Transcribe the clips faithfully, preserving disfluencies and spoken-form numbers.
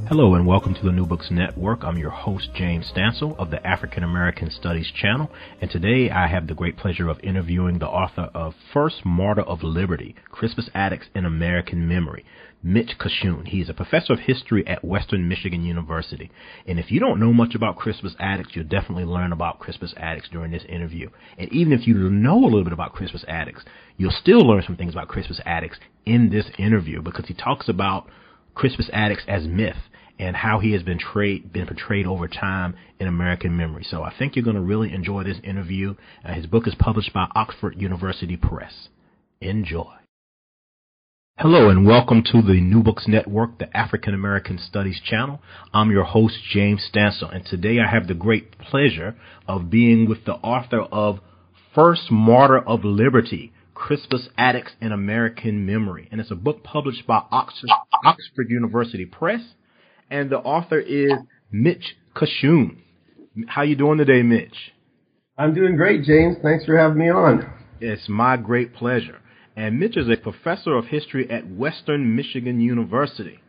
Hello and welcome to the New Books Network. I'm your host, James Stansel of the African American Studies channel, and today I have the great pleasure of interviewing the author of First Martyr of Liberty, Crispus Attucks in American Memory, Mitch Kachun. He is a professor of history at Western Michigan University. And if you don't know much about Crispus Attucks, you'll definitely learn about Crispus Attucks during this interview. And even if you know a little bit about Crispus Attucks, you'll still learn some things about Crispus Attucks in this interview, because he talks about Crispus Attucks as myth and how he has been, tra- been portrayed over time in American memory. So I think you're going to really enjoy this interview. Uh, his book is published by Oxford University Press. Enjoy. Hello and welcome to the New Books Network, the African American Studies channel. I'm your host, James Stansel, and today I have the great pleasure of being with the author of First Martyr of Liberty, Crispus Attucks in American Memory. And it's a book published by Oxford, Oxford University Press. And the author is Mitch Kachun. How you doing today, Mitch? I'm doing great, James. Thanks for having me on. It's my great pleasure. And Mitch is a professor of history at Western Michigan University.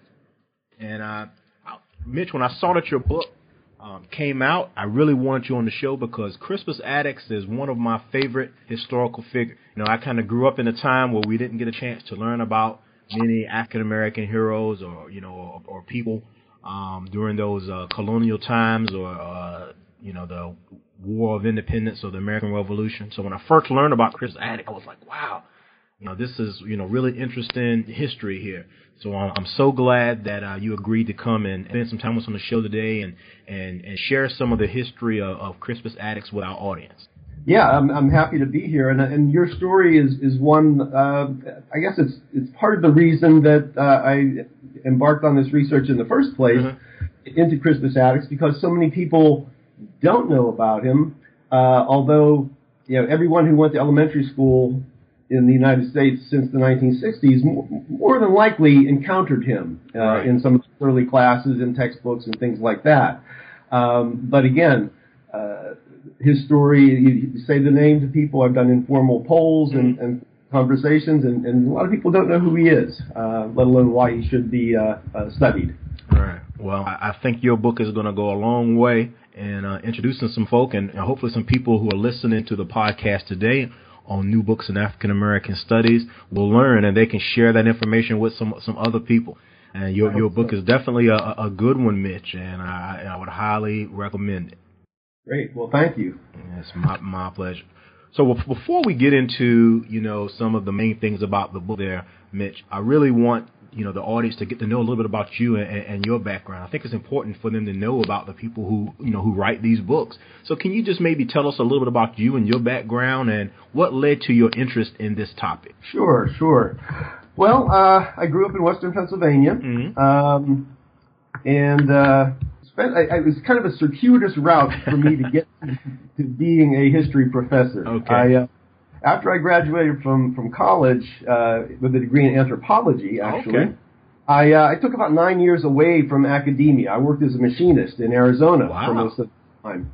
And uh, Mitch, when I saw that your book um, came out, I really wanted you on the show because Crispus Attucks is one of my favorite historical figures. You know, I kind of grew up in a time where we didn't get a chance to learn about many African American heroes or, you know, or, or people Um, during those uh, colonial times or, uh, you know, the War of Independence or the American Revolution. So when I first learned about Crispus Attucks, I was like, wow, you know, this is, you know, really interesting history here. So I'm, I'm so glad that uh, you agreed to come and spend some time with us on the show today and, and, and share some of the history of, of Crispus Attucks with our audience. Yeah, I'm, I'm happy to be here, and and your story is is one. Uh, I guess it's it's part of the reason that uh, I embarked on this research in the first place mm-hmm. into Crispus Attucks, because so many people don't know about him. Uh, although you know everyone who went to elementary school in the United States since the nineteen sixties more, more than likely encountered him uh, right. in some of the early classes, in textbooks, and things like that. Um, but again. Uh, His story, you say the name to people. I've done informal polls and, and conversations, and, and a lot of people don't know who he is, uh, let alone why he should be uh, uh, studied. Right. Well, I think your book is going to go a long way in uh, introducing some folk and hopefully some people who are listening to the podcast today on New Books in African American Studies will learn, and they can share that information with some some other people. And your your book is definitely a, a good one, Mitch, and I, I would highly recommend it. Great. Well, thank you. It's my, my pleasure. So before we get into, you know, some of the main things about the book there, Mitch, I really want, you know, the audience to get to know a little bit about you and, and your background. I think it's important for them to know about the people who, you know, who write these books. So can you just maybe tell us a little bit about you and your background and what led to your interest in this topic? Sure, sure. Well, uh, I grew up in Western Pennsylvania, mm-hmm. um, and uh, spent, I, I, it was kind of a circuitous route for me to get to being a history professor. Okay. I, uh, after I graduated from, from college uh, with a degree in anthropology, actually, okay. I, uh, I took about nine years away from academia. I worked as a machinist in Arizona wow. for most of the time.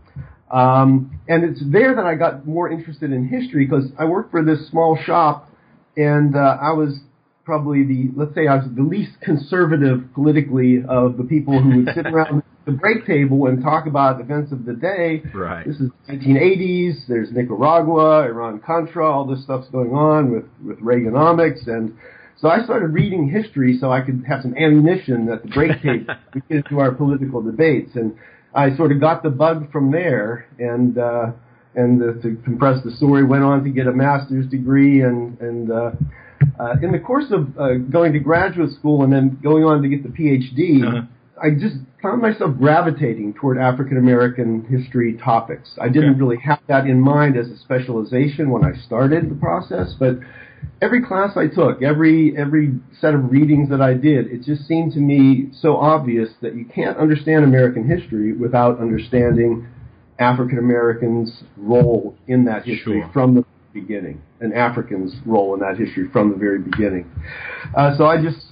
Um, and it's there that I got more interested in history, because I worked for this small shop, and uh, I was probably the, let's say I was the least conservative politically of the people who would sit around the break table and talk about events of the day. Right. This is nineteen eighties, there's Nicaragua, Iran-Contra, all this stuff's going on with, with Reaganomics, and so I started reading history so I could have some ammunition at the break table to get into our political debates, and I sort of got the bug from there, and uh, and uh, to compress the story, went on to get a master's degree, and, and uh, Uh, in the course of uh, going to graduate school and then going on to get the PhD, uh-huh. I just found myself gravitating toward African American history topics. I didn't okay. really have that in mind as a specialization when I started the process, but every class I took, every every set of readings that I did, it just seemed to me so obvious that you can't understand American history without understanding African Americans' role in that history sure. from the beginning, and Africans' role in that history from the very beginning. Uh, so I just,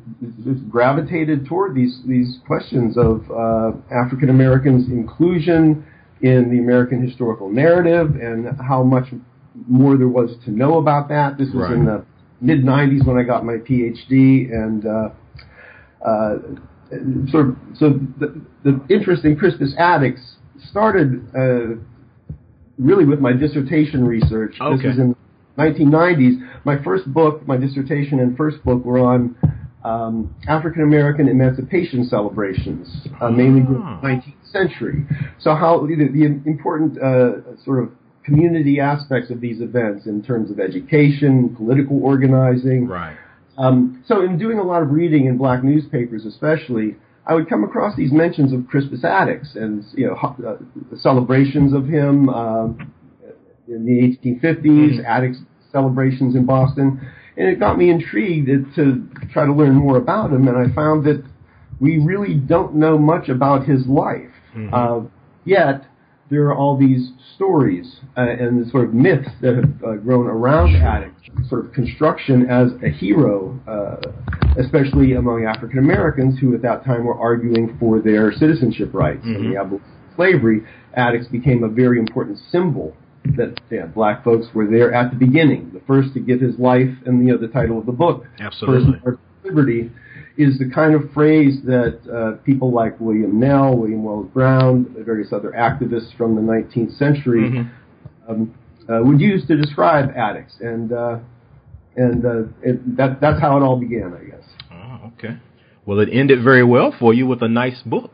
just gravitated toward these these questions of uh, African Americans' inclusion in the American historical narrative and how much more there was to know about that. This was right. in the mid nineties when I got my PhD, and uh, uh, sort of, so the, the interest in Crispus Attucks started uh, really with my dissertation research. Okay. This was in the nineteen nineties. My first book, my dissertation and first book were on um, African American emancipation celebrations, uh, mainly in the nineteenth century. So how the, the important uh, sort of community aspects of these events in terms of education, political organizing. Right. Um, so in doing a lot of reading in black newspapers especially, I would come across these mentions of Crispus Attucks and, you know, uh, celebrations of him uh, in the eighteen fifties, mm-hmm. Attucks celebrations in Boston, and it got me intrigued to try to learn more about him, and I found that we really don't know much about his life. Mm-hmm. Uh, yet, there are all these stories uh, and the sort of myths that have uh, grown around Attucks, sort of construction as a hero, uh, especially among African Americans who at that time were arguing for their citizenship rights. Mm-hmm. And the abolition of slavery, Attucks became a very important symbol that yeah, black folks were there at the beginning, the first to give his life, and you know the title of the book, Absolutely. First Mark of Liberty, is the kind of phrase that uh, people like William Nell, William Wells Brown, various other activists from the nineteenth century mm-hmm. um, uh, would use to describe Attucks, and uh, and uh, it, that that's how it all began, I guess. Oh, okay. Well, it ended very well for you with a nice book.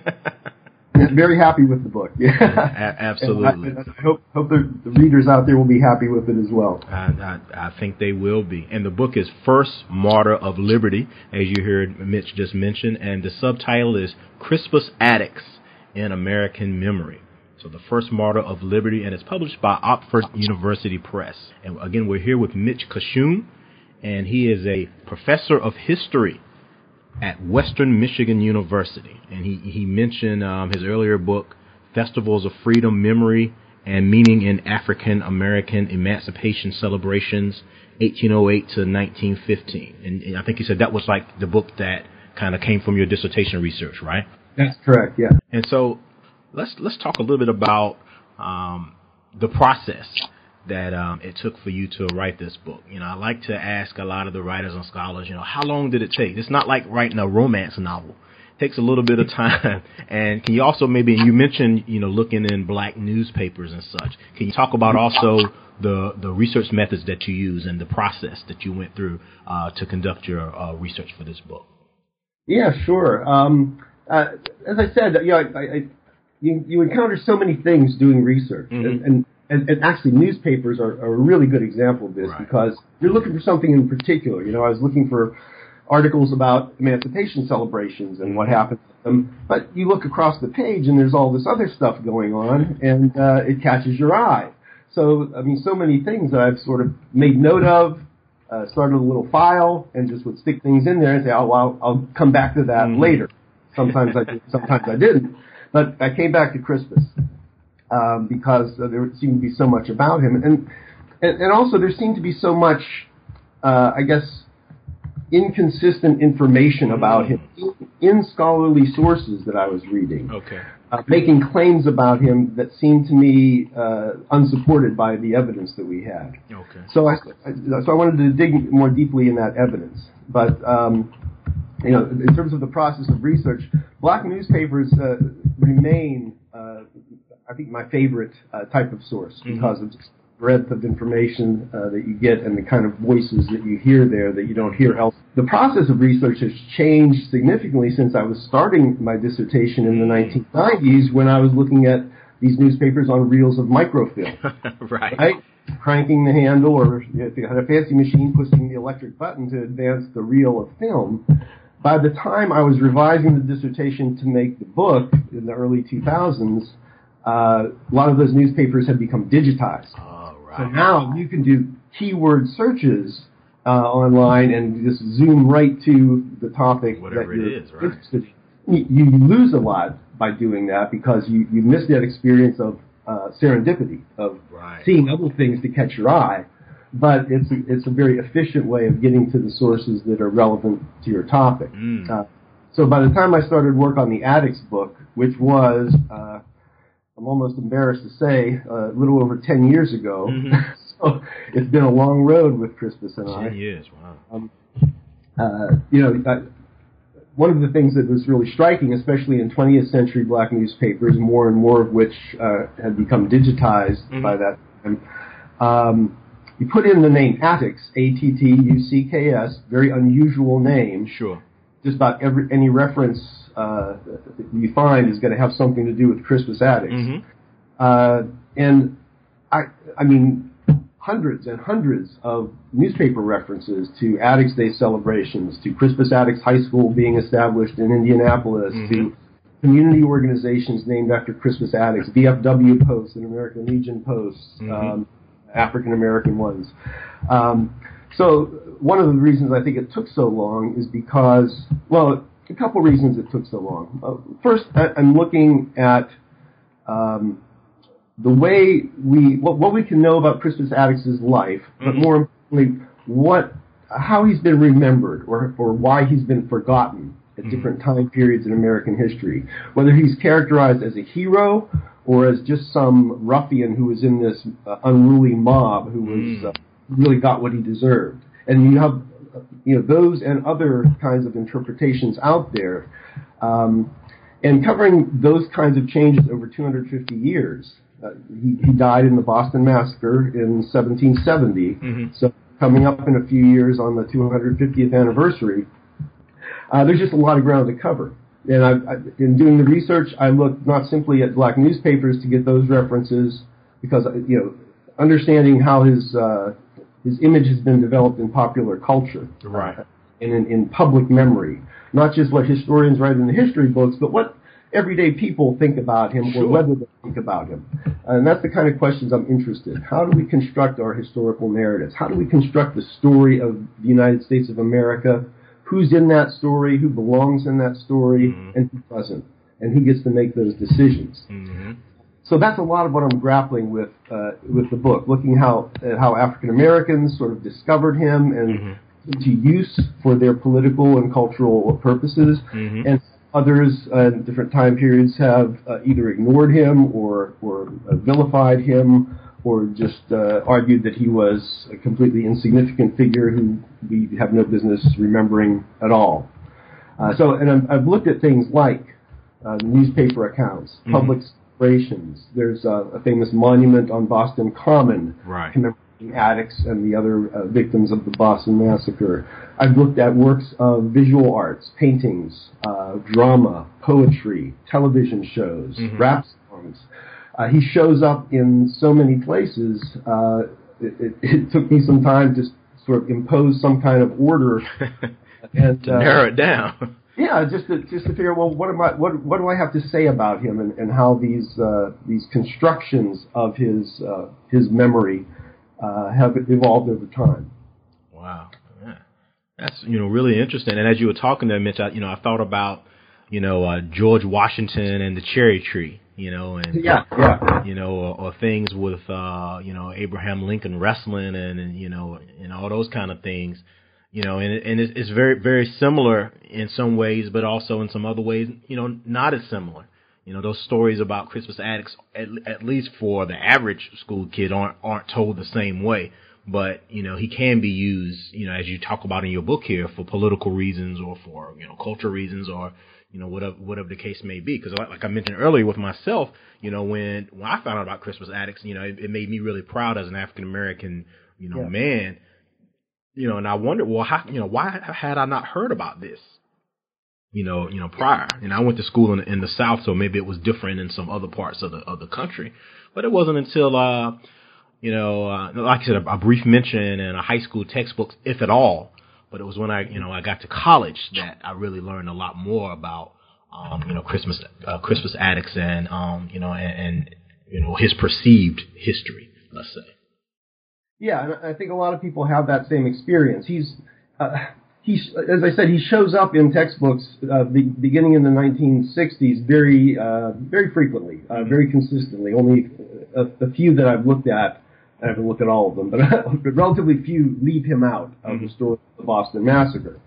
Very happy with the book. Yeah, a- absolutely. I, I hope hope the, the readers out there will be happy with it as well. I, I, I think they will be. And the book is First Martyr of Liberty, as you heard Mitch just mention, and the subtitle is Crispus Attucks in American Memory. So the First Martyr of Liberty, and it's published by Oxford University Press. And again, we're here with Mitch Kachun, and he is a professor of history at Western Michigan University. And he, he mentioned um, his earlier book, Festivals of Freedom, Memory, and Meaning in African American Emancipation Celebrations, eighteen oh eight to nineteen fifteen. And, and I think he said that was like the book that kind of came from your dissertation research, right? That's correct, yeah. And so let's let's talk a little bit about um, the process that um, it took for you to write this book. You know, I like to ask a lot of the writers and scholars, you know, how long did it take? It's not like writing a romance novel. It takes a little bit of time. And can you also maybe, you mentioned, you know, looking in black newspapers and such. Can you talk about also the the research methods that you use and the process that you went through uh, to conduct your uh, research for this book? Yeah, sure. Um, uh, as I said, you know, I, I, you, you encounter so many things doing research. Mm-hmm. and, and And, and actually, newspapers are, are a really good example of this right. because you're looking for something in particular. You know, I was looking for articles about emancipation celebrations and what happened to them, but you look across the page and there's all this other stuff going on, and uh, it catches your eye. So, I mean, so many things that I've sort of made note of, uh, started a little file, and just would stick things in there and say, oh, well, I'll, I'll come back to that mm-hmm. later. Sometimes I did, sometimes I didn't. But I came back to Crispus. Um, because uh, there seemed to be so much about him, and and, and also there seemed to be so much, uh, I guess, inconsistent information about him in, in scholarly sources that I was reading. Okay. Uh, making claims about him that seemed to me uh, unsupported by the evidence that we had. Okay. So I, I so I wanted to dig more deeply in that evidence, but. Um, You know, in terms of the process of research, black newspapers uh, remain, uh, I think, my favorite uh, type of source because mm-hmm. of just the breadth of information uh, that you get and the kind of voices that you hear there that you don't hear elsewhere. The process of research has changed significantly since I was starting my dissertation in the nineteen nineties when I was looking at these newspapers on reels of microfilm. right. right? Cranking the handle, or if you had a fancy machine, pushing the electric button to advance the reel of film. By the time I was revising the dissertation to make the book in the early two thousands, uh, a lot of those newspapers had become digitized. Oh, right. So now you can do keyword searches uh, online and just zoom right to the topic Whatever that you're it is, right. interested in. You, you lose a lot by doing that because you, you miss that experience of uh, serendipity, of right. seeing other things to catch your eye. But it's a, it's a very efficient way of getting to the sources that are relevant to your topic. Mm. Uh, so by the time I started work on the Attucks book, which was, uh, I'm almost embarrassed to say, uh, a little over ten years ago, mm-hmm. so it's been a long road with Crispus and I. Ten years, wow. Um, uh, you know, I, one of the things that was really striking, especially in twentieth century black newspapers, more and more of which uh, had become digitized mm-hmm. by that time, um, you put in the name Attucks, A T T U C K S, very unusual name. Sure. Just about every any reference uh, you find is going to have something to do with Crispus Attucks. Mm-hmm. Uh, and I, I mean, hundreds and hundreds of newspaper references to Attucks Day celebrations, to Crispus Attucks High School being established in Indianapolis, mm-hmm. to community organizations named after Crispus Attucks, V F W posts and American Legion posts, mm-hmm. um, African American ones. Um, so one of the reasons I think it took so long is because, well, a couple reasons it took so long. Uh, first, I'm looking at um, the way we, what, what we can know about Crispus Attucks' life, mm-hmm. but more importantly, what, how he's been remembered, or, or why he's been forgotten at mm-hmm. different time periods in American history. Whether he's characterized as a hero or as just some ruffian who was in this uh, unruly mob who was mm. uh, really got what he deserved. And you have, you know, those and other kinds of interpretations out there. Um, and covering those kinds of changes over two hundred fifty years. Uh, he, he died in the Boston Massacre in seventeen seventy. Mm-hmm. So coming up in a few years on the two hundred fiftieth anniversary, uh, there's just a lot of ground to cover. And I, I, in doing the research, I looked not simply at black newspapers to get those references, because, you know, understanding how his uh, his image has been developed in popular culture, right, uh, and in, in public memory, not just what historians write in the history books, but what everyday people think about him, sure. or whether they think about him. And that's the kind of questions I'm interested in. How do we construct our historical narratives? How do we construct the story of the United States of America? Who's in that story? Who belongs in that story? Mm-hmm. And who doesn't? And who gets to make those decisions? Mm-hmm. So that's a lot of what I'm grappling with uh, with the book, looking how at how African Americans sort of discovered him and mm-hmm. to use for their political and cultural purposes, mm-hmm. and others uh, in different time periods have uh, either ignored him or or uh, vilified him, or just uh, argued that he was a completely insignificant figure who we have no business remembering at all. Uh, so, and I'm, I've looked at things like uh, newspaper accounts, mm-hmm. public celebrations. There's uh, a famous monument on Boston Common right. commemorating Attucks and the other uh, victims of the Boston Massacre. I've looked at works of visual arts, paintings, uh, drama, poetry, television shows, mm-hmm. rap songs. Uh, he shows up in so many places. Uh, it, it, it took me some time to sort of impose some kind of order and to uh, narrow it down. Yeah, just to just to figure, well, what am I, what what do I have to say about him, and, and how these uh, these constructions of his uh, his memory uh, have evolved over time. Wow, yeah. That's you know really interesting. And as you were talking there, Mitch, I, you know I thought about you know uh, George Washington and the cherry tree. You know, and yeah, yeah. you know, or, or things with uh, you know Abraham Lincoln wrestling and, and you know and all those kind of things. You know, and, and it's, it's very, very similar in some ways, but also in some other ways, you know, not as similar. You know, those stories about Crispus Attucks, at, at least for the average school kid, aren't aren't told the same way. But, you know, he can be used, you know, as you talk about in your book here, for political reasons or for, you know, cultural reasons or, you know, whatever whatever the case may be. Because like, like I mentioned earlier with myself, you know, when, when I found out about Crispus Attucks, you know, it, it made me really proud as an African-American, you know, yeah. man. You know, and I wondered, well, how, you know, why had I not heard about this, you know, you know, prior? And I went to school in, in the South, so maybe it was different in some other parts of the of the country. But it wasn't until, uh, you know, uh, like I said, a, a brief mention in a high school textbooks, if at all. But it was when I, you know, I got to college that I really learned a lot more about, um, you know, Crispus uh, Crispus Attucks and, um, you know, and, and you know his perceived history, let's say. Yeah, and I think a lot of people have that same experience. He's, uh, he's, as I said, he shows up in textbooks uh, be, beginning in the nineteen sixties very, uh, very frequently, uh, very consistently. Only a, a few that I've looked at, I haven't looked at all of them, but relatively few leave him out of the story of the Boston Massacre.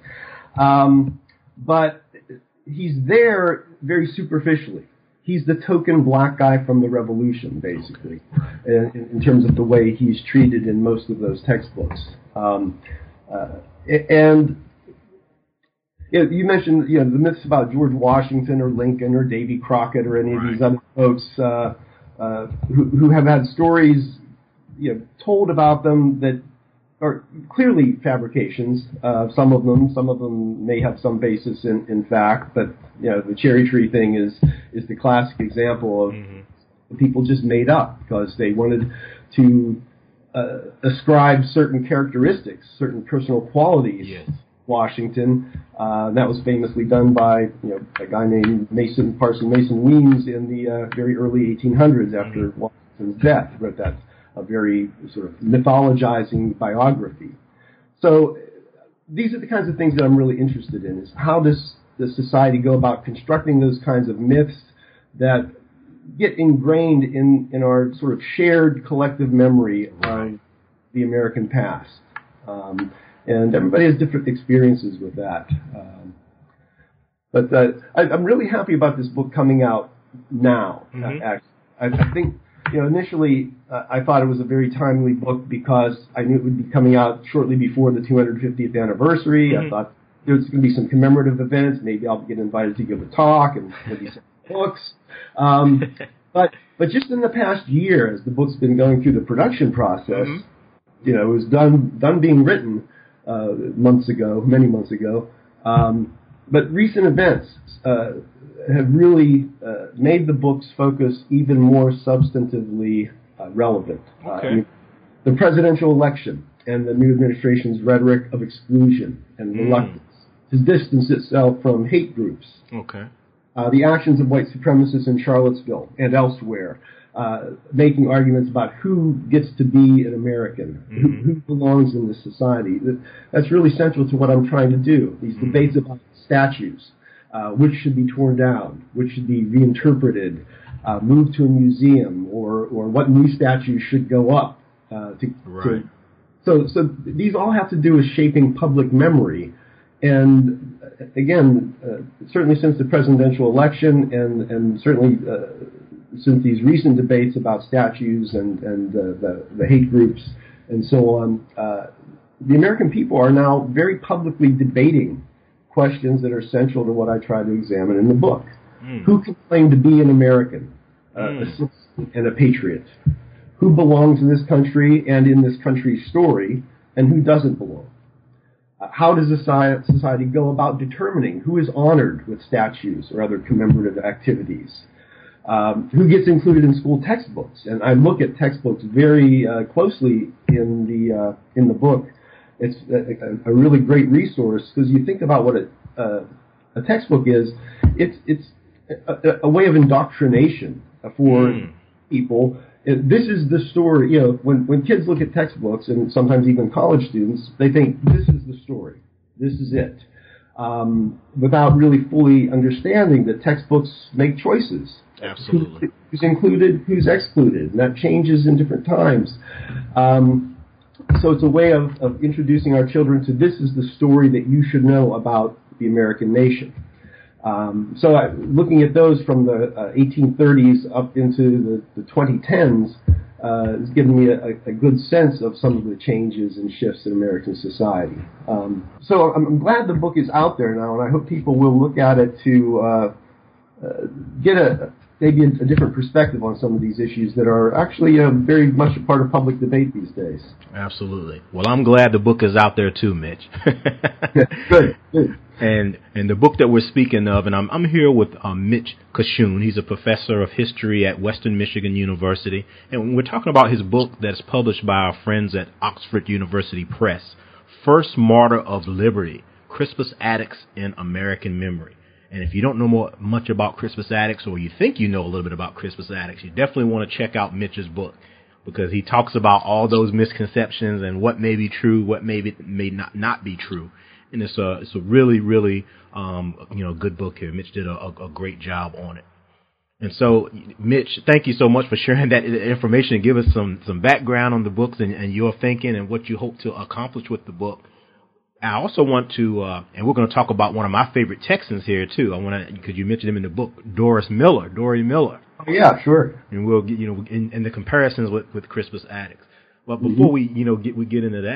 Um, but he's there very superficially. He's the token black guy from the Revolution, basically, in, in terms of the way he's treated in most of those textbooks. Um, uh, and Yeah, you mentioned, you know, the myths about George Washington or Lincoln or Davy Crockett or any right. of these other folks uh, uh, who, who have had stories, you know, told about them that are clearly fabrications. Uh, some of them, some of them may have some basis in, in fact, but you know, the cherry tree thing is is the classic example of mm-hmm. people just made up because they wanted to uh, ascribe certain characteristics, certain personal qualities. Yes. Washington. Uh, that was famously done by you know a guy named Mason Parson Mason Weems in the uh, very early eighteen hundreds after mm-hmm. Washington's death. Wrote that. A very sort of mythologizing biography. So these are the kinds of things that I'm really interested in, is how does the society go about constructing those kinds of myths that get ingrained in, in our sort of shared collective memory of the American past. Um, and everybody has different experiences with that. Um, but uh, I, I'm really happy about this book coming out now, mm-hmm. actually. I, I think You know, initially, uh, I thought it was a very timely book because I knew it would be coming out shortly before the two hundred fiftieth anniversary. Mm-hmm. I thought there's going to be some commemorative events. Maybe I'll get invited to give a talk and maybe some books. Um, but but just in the past year, as the book's been going through the production process, mm-hmm. you know, it was done done being written uh, months ago, many months ago. Um, but recent events Uh, have really uh, made the book's focus even more substantively uh, relevant. Okay. Uh, I mean, the presidential election and the new administration's rhetoric of exclusion and reluctance mm. to distance itself from hate groups. Okay. Uh, the actions of white supremacists in Charlottesville and elsewhere, uh, making arguments about who gets to be an American, mm-hmm. who, who belongs in this society. That's really central to what I'm trying to do. These mm-hmm. debates about statues. Uh, which should be torn down, which should be reinterpreted, uh, moved to a museum, or, or what new statues should go up. Uh, to, right. to, so, so these all have to do with shaping public memory. And uh, again, uh, certainly since the presidential election, and and certainly uh, since these recent debates about statues and and uh, the the hate groups and so on, uh, the American people are now very publicly debating questions that are central to what I try to examine in the book. Mm. Who can claim to be an American, uh, mm. a citizen, and a patriot? Who belongs in this country and in this country's story, and who doesn't belong? Uh, how does a society go about determining who is honored with statues or other commemorative activities? Um, who gets included in school textbooks? And I look at textbooks very uh, closely in the uh, in the book. It's a, a really great resource because you think about what a, uh, a textbook is. It's it's a, a way of indoctrination for mm. people. It, this is the story. You know, when when kids look at textbooks, and sometimes even college students, they think this is the story. This is it, um, without really fully understanding that textbooks make choices. Absolutely. Who, who's included, who's excluded, and that changes in different times. Um, So it's a way of, of introducing our children to this is the story that you should know about the American nation. Um, so I, looking at those from the uh, eighteen thirties up into the, the twenty tens uh, has given me a, a good sense of some of the changes and shifts in American society. Um, so I'm, I'm glad the book is out there now, and I hope people will look at it to uh, uh, get a maybe a, a different perspective on some of these issues that are actually uh, very much a part of public debate these days. Absolutely. Well, I'm glad the book is out there too, Mitch. Good. Good. And and the book that we're speaking of, and I'm I'm here with um, Mitch Kachun. He's a professor of history at Western Michigan University, and we're talking about his book that's published by our friends at Oxford University Press, First Martyr of Liberty: Crispus Attucks in American Memory. And if you don't know more, much about Crispus Attucks, or you think you know a little bit about Crispus Attucks, you definitely want to check out Mitch's book, because he talks about all those misconceptions and what may be true, what may be, may not, not be true. And it's a it's a really, really um, you know good book here. Mitch did a, a, a great job on it. And so, Mitch, thank you so much for sharing that information and give us some, some background on the books and, and your thinking and what you hope to accomplish with the book. I also want to, uh, and we're going to talk about one of my favorite Texans here too. I want to, because you mentioned him in the book, Doris Miller, Dory Miller. Oh, yeah, sure. And we'll get, you know, in, in the comparisons with, with Crispus Attucks. But before mm-hmm. we, you know, get we get into that,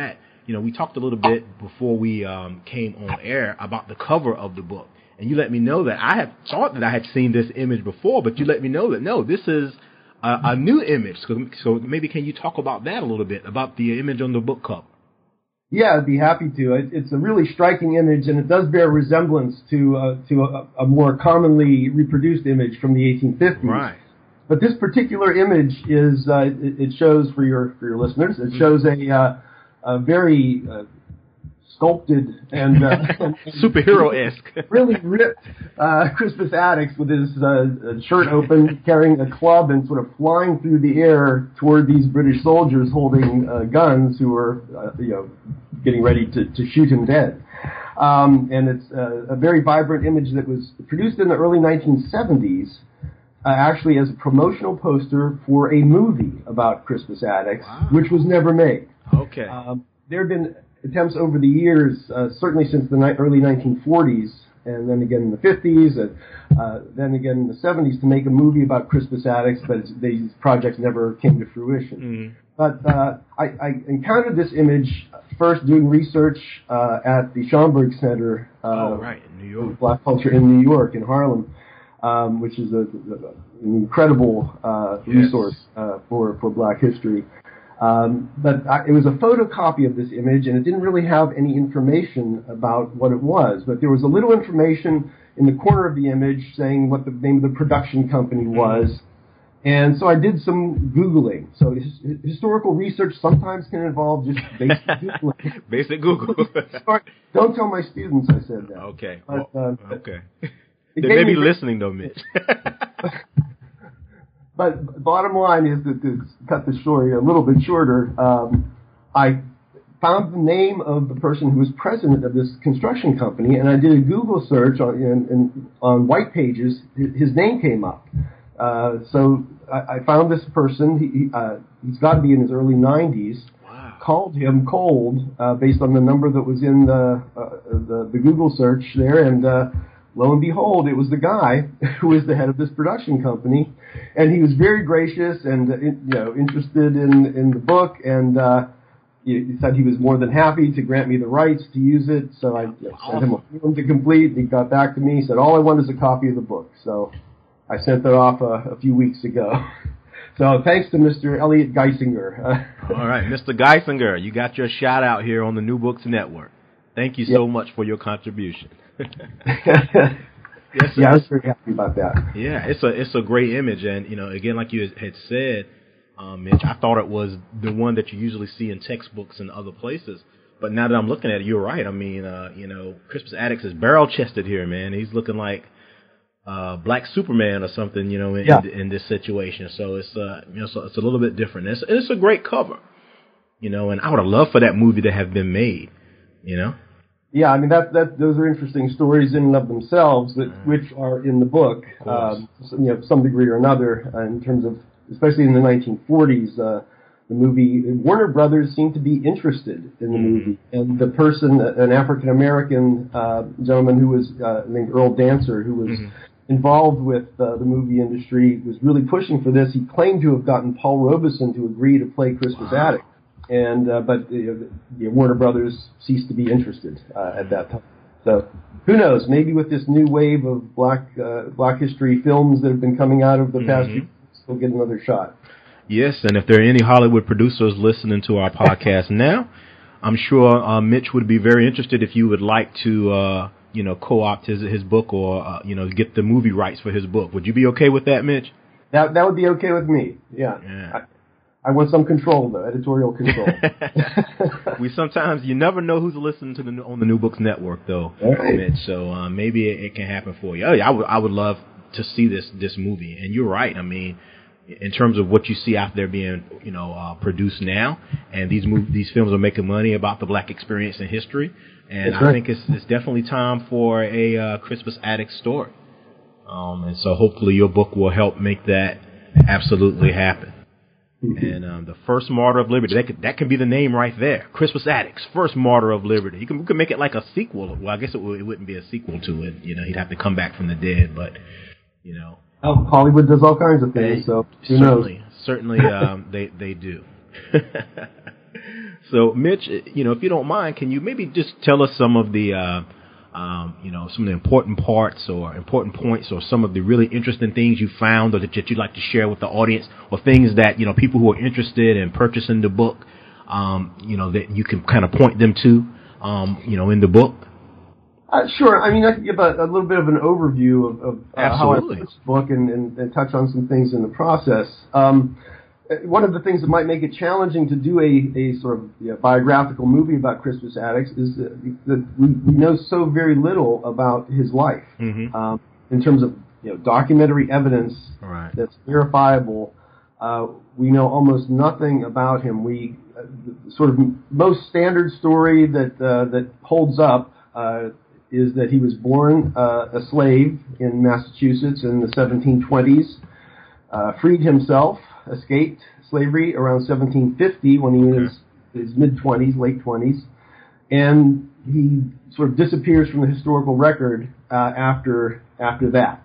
you know, we talked a little bit before we um, came on air about the cover of the book. And you let me know that I had thought that I had seen this image before, but you let me know that, no, this is a, a new image. So, so maybe can you talk about that a little bit, about the image on the book cover? Yeah, I'd be happy to. It, it's a really striking image, and it does bear resemblance to uh, to a, a more commonly reproduced image from the eighteen fifties. Right. But this particular image is, uh, it, it shows, for your for your listeners, it shows a, uh, a very uh, sculpted and, uh, and superhero-esque, really ripped uh, Crispus Attucks with his uh, shirt open, carrying a club and sort of flying through the air toward these British soldiers holding uh, guns who were, uh, you know, getting ready to, to shoot him dead. Um, and it's uh, a very vibrant image that was produced in the early nineteen seventies, uh, actually as a promotional poster for a movie about Crispus Attucks, wow. which was never made. Okay. Um, there have been attempts over the years, uh, certainly since the ni- early nineteen forties, and then again in the fifties, and uh, then again in the seventies, to make a movie about Crispus Attucks, but it's, these projects never came to fruition. Mm-hmm. But uh, I, I encountered this image first doing research uh, at the Schomburg Center, uh, oh, right, in New York, Black Culture in New York, in Harlem, um, which is a, a, an incredible uh, yes. resource uh, for for Black history. Um, but I, it was a photocopy of this image, and it didn't really have any information about what it was. But there was a little information in the corner of the image saying what the name of the production company was. And so I did some Googling. So his, historical research sometimes can involve just basic Googling. Basic Google. Don't tell my students I said that. Okay. But, well, uh, okay. They may be listening, though, Mitch. But bottom line is that, to cut the story a little bit shorter, um, I found the name of the person who was president of this construction company, and I did a Google search on, in, in, on White Pages. His name came up. Uh, so I, I found this person. He, uh, he's got to be in his early nineties. Wow. Called him cold uh, based on the number that was in the, uh, the, the Google search there, and uh, lo and behold, it was the guy who was the head of this production company, and he was very gracious and uh, in, you know interested in in the book, and uh, he, he said he was more than happy to grant me the rights to use it. So I you know, sent him a form to complete. He got back to me. He said, "All I want is a copy of the book." So I sent that off a, a few weeks ago. So thanks to Mister Elliot Geisinger. All right, Mister Geisinger, you got your shout out here on the New Books Network. Thank you so yep. much for your contribution. yes, yeah, I was very happy about that. Yeah, it's a it's a great image, and you know, again, like you had said, um, Mitch, I thought it was the one that you usually see in textbooks and other places. But now that I'm looking at it, you're right. I mean, uh, you know, Crispus Attucks is barrel chested here, man. He's looking like uh, Black Superman or something, you know, in, yeah. in, in this situation. So it's uh, you know, so it's a little bit different. It's it's a great cover, you know, and I would have loved for that movie to have been made, you know. Yeah, I mean that that those are interesting stories in and of themselves, that which are in the book, um, you know, some degree or another, uh, in terms of, especially in the nineteen forties, uh, the movie Warner Brothers seemed to be interested in the mm-hmm. movie, and the person, an African American uh, gentleman who was uh, named Earl Dancer, who was mm-hmm. involved with uh, the movie industry, was really pushing for this. He claimed to have gotten Paul Robeson to agree to play Crispus wow. Attucks. And uh, but uh, the Warner Brothers ceased to be interested uh, at that time. So who knows? Maybe with this new wave of black uh, Black history films that have been coming out over the mm-hmm. past few years, we'll get another shot. Yes, and if there are any Hollywood producers listening to our podcast now, I'm sure uh, Mitch would be very interested if you would like to, uh, you know, co-opt his his book or uh, you know get the movie rights for his book. Would you be okay with that, Mitch? That that would be okay with me. Yeah. yeah. I, I want some control, though, editorial control. we sometimes, you never know who's listening to the on the New Books Network, though, right. Mitch. So uh, maybe it, it can happen for you. Oh, yeah, I would, I would love to see this this movie. And you're right. I mean, in terms of what you see out there being, you know, uh, produced now, and these mov- these films are making money about the black experience in history. And That's I right. think it's it's definitely time for a uh, Crispus Attucks story. Um, and so hopefully your book will help make that absolutely happen. And um, the first martyr of liberty, that could, that can be the name right there. Crispus Attucks, first martyr of liberty. You can, you can make it like a sequel. Well, I guess it, w- it wouldn't be a sequel to it. You know, he'd have to come back from the dead, but, you know. Oh, Hollywood does all kinds of things, they, so who certainly, knows? Certainly, um, they, they do. So, Mitch, you know, if you don't mind, can you maybe just tell us some of the, uh, um, you know, some of the important parts or important points or some of the really interesting things you found or that you'd like to share with the audience, or things that, you know, people who are interested in purchasing the book, um, you know, that you can kind of point them to, um, you know, in the book? Uh, sure. I mean, I can give a, a little bit of an overview of, of uh, how I wrote this book and, and, and touch on some things in the process. Um, one of the things that might make it challenging to do a, a sort of you know, biographical movie about Crispus Attucks is that, that we, we know so very little about his life mm-hmm. um, in terms of you know documentary evidence right. that's verifiable. Uh, we know almost nothing about him. We uh, the sort of most standard story that uh, that holds up uh, is that he was born uh, a slave in Massachusetts in the seventeen twenties, uh, freed himself, escaped slavery around seventeen fifty when he was in his mid-twenties, late twenties, and he sort of disappears from the historical record uh, after after that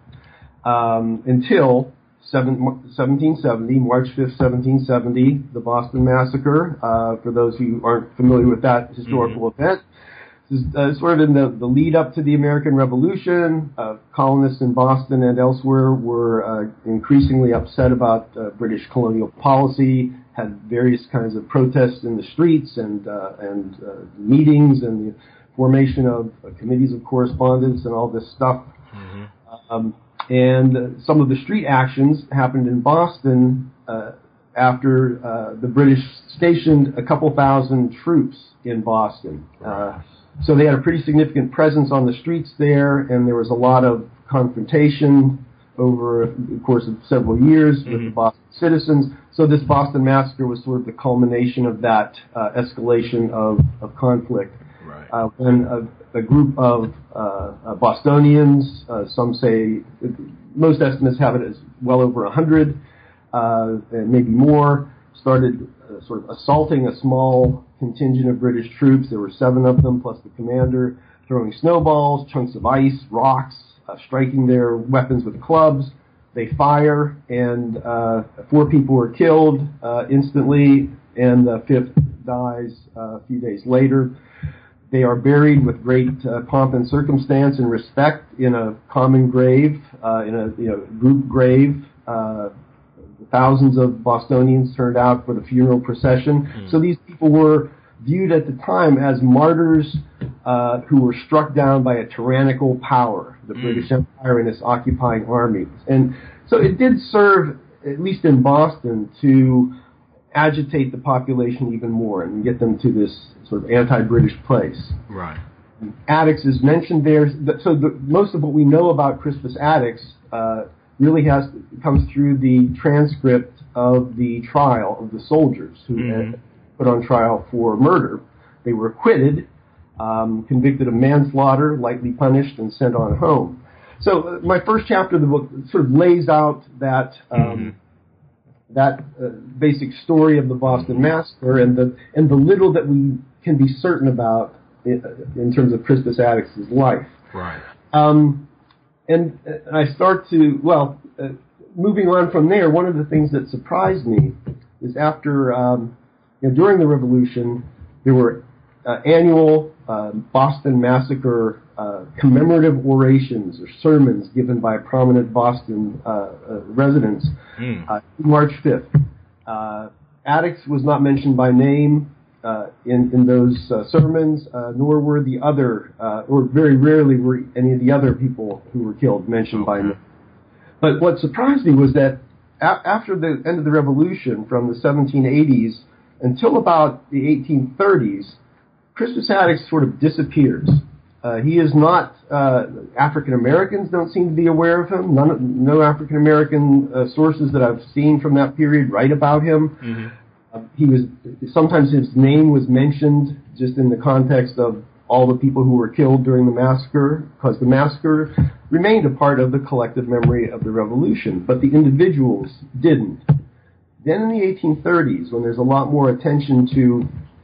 um, until seventeen seventy, March fifth, seventeen seventy, the Boston Massacre. Uh, for those who aren't familiar with that historical mm-hmm. event, this is uh, sort of in the, the lead up to the American Revolution. Uh, colonists in Boston and elsewhere were uh, increasingly upset about uh, British colonial policy, had various kinds of protests in the streets and uh, and uh, meetings and the formation of uh, committees of correspondence and all this stuff. Mm-hmm. Um, and uh, some of the street actions happened in Boston uh, after uh, the British stationed a couple thousand troops in Boston. Uh, so they had a pretty significant presence on the streets there, and there was a lot of confrontation over the course of several years mm-hmm. with the Boston citizens. So this Boston Massacre was sort of the culmination of that uh, escalation of, of conflict. Right. Uh, when a, a group of uh, uh, Bostonians, uh, some say, most estimates have it as well over a hundred, uh, and maybe more, started uh, sort of assaulting a small contingent of British troops. There were seven of them, plus the commander, throwing snowballs, chunks of ice, rocks, uh, striking their weapons with clubs. They fire, and uh, four people were killed uh, instantly, and the fifth dies uh, a few days later. They are buried with great uh, pomp and circumstance and respect in a common grave, uh, in a you know, group grave. Uh, thousands of Bostonians turned out for the funeral procession. Mm. So these people were viewed at the time as martyrs uh, who were struck down by a tyrannical power, the mm. British Empire and its occupying armies. And so it did serve, at least in Boston, to agitate the population even more and get them to this sort of anti-British place. Right. Attucks is mentioned there. So the, most of what we know about Crispus Attucks uh, really has comes through the transcript of the trial of the soldiers who mm-hmm. had put on trial for murder. They were acquitted, um, convicted of manslaughter, lightly punished, and sent on home. So uh, my first chapter of the book sort of lays out that um, mm-hmm. that uh, basic story of the Boston Massacre and the and the little that we can be certain about in, in terms of Crispus Attucks' life. Right. Um, and, and I start to, well, uh, moving on from there, one of the things that surprised me is after, um, you know, during the Revolution, there were uh, annual uh, Boston Massacre uh, commemorative orations or sermons given by prominent Boston uh, uh, residents. Mm. Uh, March fifth. Uh, Attucks was not mentioned by name uh, in, in those uh, sermons, uh, nor were the other, uh, or very rarely were any of the other people who were killed mentioned okay. by name. But what surprised me was that a- after the end of the Revolution, from the seventeen eighties until about the eighteen thirties, Crispus Attucks sort of disappears. Uh, he is not, uh, African Americans don't seem to be aware of him. None, no African American uh, sources that I've seen from that period write about him. Mm-hmm. Uh, he was, sometimes his name was mentioned just in the context of all the people who were killed during the massacre, because the massacre remained a part of the collective memory of the Revolution, but the individuals didn't. Then in the eighteen thirties, when there's a lot more attention to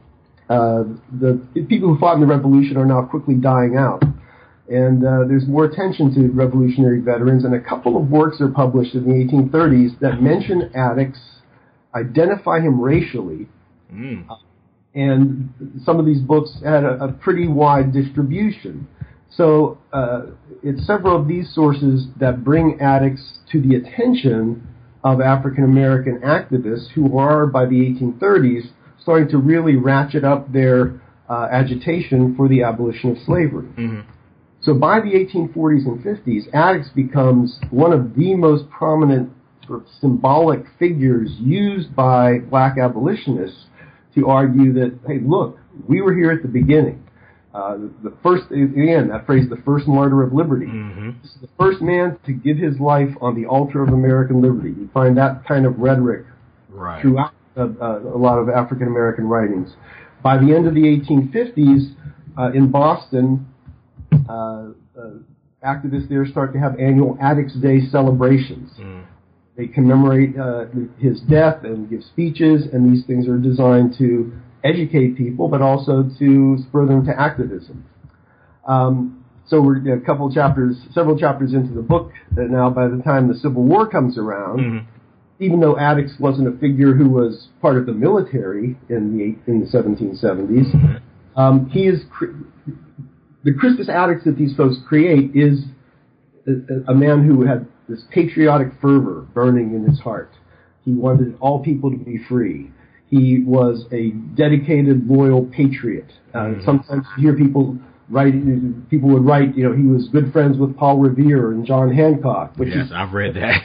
Uh, the people who fought in the Revolution are now quickly dying out. And uh, there's more attention to revolutionary veterans, and a couple of works are published in the eighteen thirties that mention Attucks, identify him racially, mm. uh, and some of these books had a, a pretty wide distribution. So uh, it's several of these sources that bring addicts to the attention of African American activists who are, by the eighteen thirties, starting to really ratchet up their uh, agitation for the abolition of slavery. Mm-hmm. So by the eighteen forties and fifties, addicts becomes one of the most prominent sort of symbolic figures used by black abolitionists to argue that, hey, look, we were here at the beginning. Uh, the, the first, again, that phrase, the first martyr of liberty. Mm-hmm. This is the first man to give his life on the altar of American liberty. You find that kind of rhetoric right. throughout uh, uh, a lot of African American writings. By the end of the eighteen fifties, uh, in Boston, uh, uh, activists there start to have annual Addicts' Day celebrations. Mm. They commemorate uh, his death and give speeches, and these things are designed to educate people, but also to spur them to activism. Um, so we're you know, a couple chapters, several chapters into the book now. By the time the Civil War comes around, mm-hmm. even though Addicts wasn't a figure who was part of the military in the in the seventeen seventies, mm-hmm. um, he is cre- the Crispus Attucks that these folks create is a, a man who had this patriotic fervor burning in his heart. He wanted all people to be free. He was a dedicated, loyal patriot. Uh, mm-hmm. Sometimes you hear people write, people would write, you know, he was good friends with Paul Revere and John Hancock. Which yes, is, I've read that.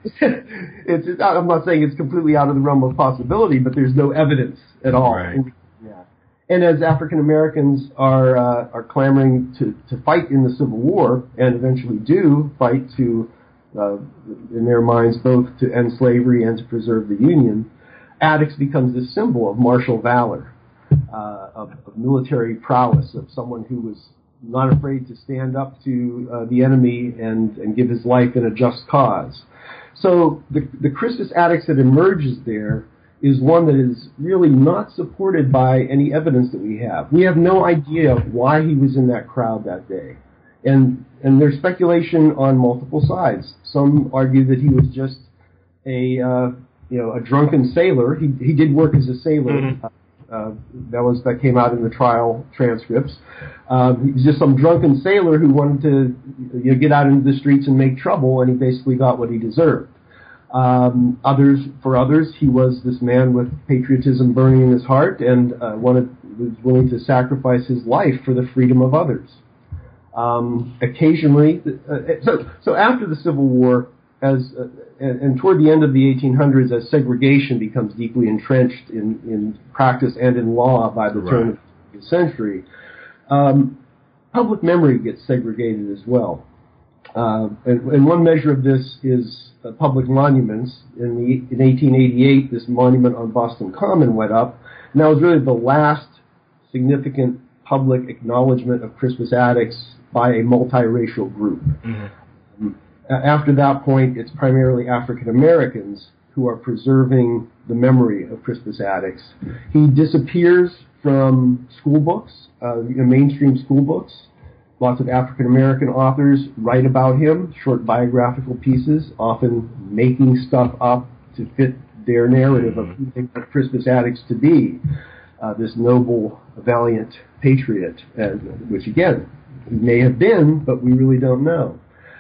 it's, it's, I'm not saying it's completely out of the realm of possibility, but there's no evidence at all. Right. Yeah. And as African Americans are uh, are clamoring to, to fight in the Civil War, and eventually do fight to, uh, in their minds, both to end slavery and to preserve the Union, Addicts becomes this symbol of martial valor, uh, of, of military prowess, of someone who was not afraid to stand up to uh, the enemy and, and give his life in a just cause. So the, the Crispus Attucks that emerges there is one that is really not supported by any evidence that we have. We have no idea why he was in that crowd that day. And, and there's speculation on multiple sides. Some argue that he was just a... Uh, you know, a drunken sailor. He he did work as a sailor. Mm-hmm. Uh, that was that came out in the trial transcripts. Um, he was just some drunken sailor who wanted to you know, get out into the streets and make trouble, and he basically got what he deserved. Um, others, for others, he was this man with patriotism burning in his heart, and uh, wanted was willing to sacrifice his life for the freedom of others. Um, occasionally, uh, so so after the Civil War. As, uh, and, and toward the end of the eighteen hundreds, as segregation becomes deeply entrenched in, in practice and in law by the right. turn of the century, um, public memory gets segregated as well. Uh, and, and one measure of this is uh, public monuments. In, the, in eighteen eighty-eight, this monument on Boston Common went up, and that was really the last significant public acknowledgement of Crispus Attucks by a multiracial group. Mm-hmm. Um, After that point, it's primarily African Americans who are preserving the memory of Crispus Attucks. He disappears from school books, uh, mainstream school books. Lots of African American authors write about him, short biographical pieces, often making stuff up to fit their narrative of who they want Crispus Attucks to be. Uh, this noble, valiant patriot, uh, which again, he may have been, but we really don't know.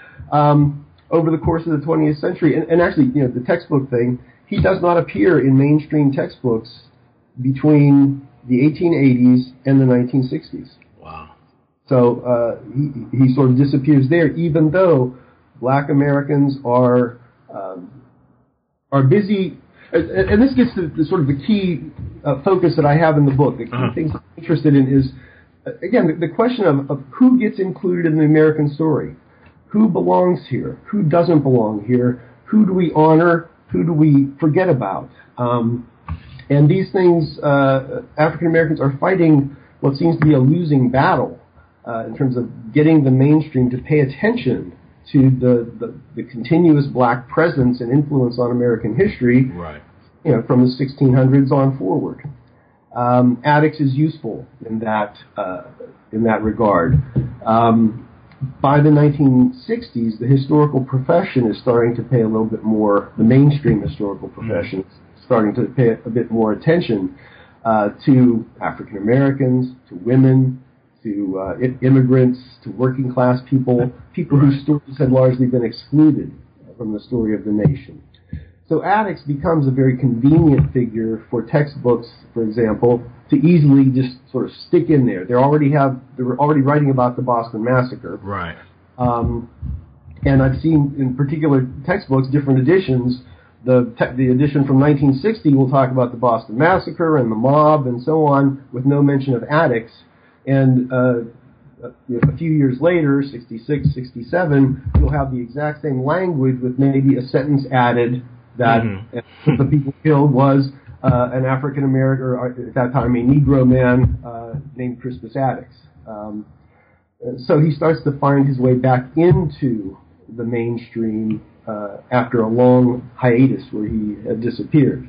Um, over the course of the twentieth century, and, and actually, you know, the textbook thing, he does not appear in mainstream textbooks between the eighteen eighties and the nineteen sixties. Wow. So uh, he, he sort of disappears there, even though black Americans are um, are busy, and, and this gets to the sort of the key uh, focus that I have in the book. The key uh-huh. things I'm interested in is, again, the, the question of, of who gets included in the American story. Who belongs here? Who doesn't belong here? Who do we honor? Who do we forget about? Um, and these things, uh, African Americans are fighting what seems to be a losing battle uh, in terms of getting the mainstream to pay attention to the, the, the continuous black presence and influence on American history, right. you know, from the sixteen hundreds on forward. Um, Attucks is useful in that uh, in that regard. Um, By the nineteen sixties, the historical profession is starting to pay a little bit more, the mainstream historical profession is starting to pay a bit more attention. uh, to African Americans, to women, to uh, immigrants, to working class people, people whose stories had largely been excluded from the story of the nation. So Attucks becomes a very convenient figure for textbooks, for example, to easily just sort of stick in there. They already have, they're already writing about the Boston Massacre. Right. Um, and I've seen in particular textbooks, different editions. The te- the edition from nineteen sixty will talk about the Boston Massacre and the mob and so on, with no mention of Attucks. And uh, a few years later, sixty-six, sixty-seven, you'll have the exact same language with maybe a sentence added that mm-hmm. the people killed was uh, an African American, or at that time a Negro man uh, named Crispus Attucks. Um, so he starts to find his way back into the mainstream uh, after a long hiatus where he had disappeared.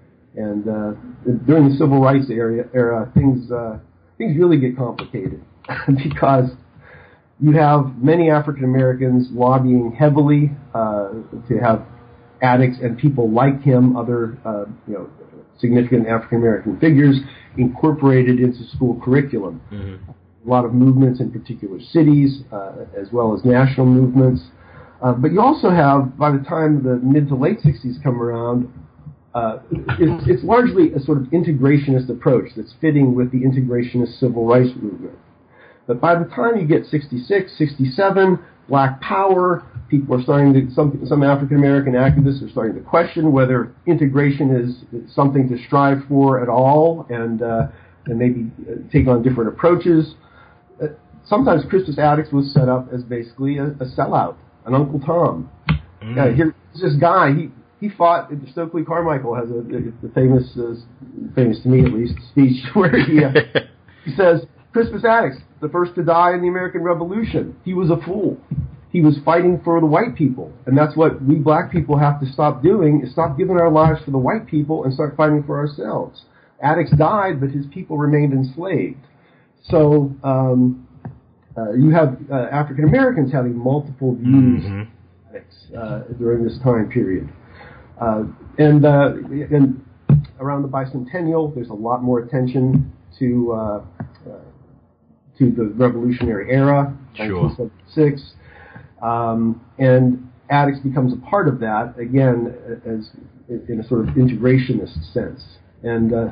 And uh, during the Civil Rights era, era things uh, things really get complicated because you have many African Americans lobbying heavily uh, to have Attucks and people like him, other uh, you know significant African American figures, incorporated into school curriculum. Mm-hmm. A lot of movements in particular cities, uh, as well as national movements. Uh, but you also have, by the time the mid to late sixties come around, uh, it's, it's largely a sort of integrationist approach that's fitting with the integrationist civil rights movement. But by the time you get sixty-six, sixty-seven, Black Power, people are starting to, some, some African American activists are starting to question whether integration is something to strive for at all, and, uh, and maybe take on different approaches. Uh, sometimes Crispus Attucks was set up as basically a, a sellout, an Uncle Tom. Mm. Uh, here's this guy, he, he fought, Stokely Carmichael has a, a, a famous, uh, famous to me at least, speech where he, uh, he says, Crispus Attucks, the first to die in the American Revolution, he was a fool. He was fighting for the white people. And that's what we black people have to stop doing, is stop giving our lives for the white people and start fighting for ourselves. Attucks died, but his people remained enslaved. So um, uh, you have uh, African Americans having multiple views mm-hmm. uh, during this time period. Uh, and, uh, and around the bicentennial, there's a lot more attention to uh, uh, to the Revolutionary Era, sure. nineteen seventy-six. Um, and Attucks becomes a part of that, again, as in a sort of integrationist sense. And uh,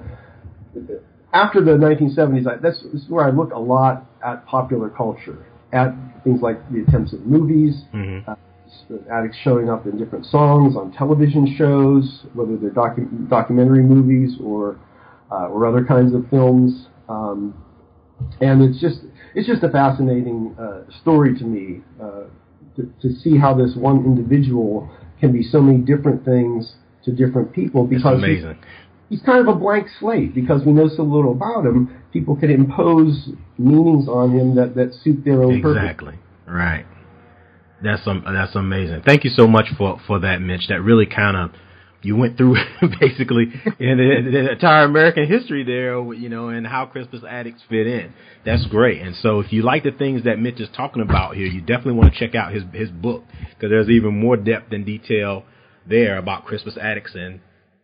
after the nineteen seventies, I, that's, this is where I look a lot at popular culture, at things like the attempts at movies, mm-hmm. uh, Attucks showing up in different songs on television shows, whether they're docu- documentary movies or uh, or other kinds of films. Um, and it's just it's just a fascinating uh, story to me uh, to, to see how this one individual can be so many different things to different people. Because it's amazing. He's, he's kind of a blank slate because we know so little about him. People can impose meanings on him that, that suit their own purpose. Exactly. Right. That's um, that's amazing. Thank you so much for, for that, Mitch. That really kind of, you went through basically in the, the entire American history there, you know, and how Crispus Attucks fit in. That's great. And so if you like the things that Mitch is talking about here, you definitely want to check out his his book, because there's even more depth and detail there about Crispus Attucks and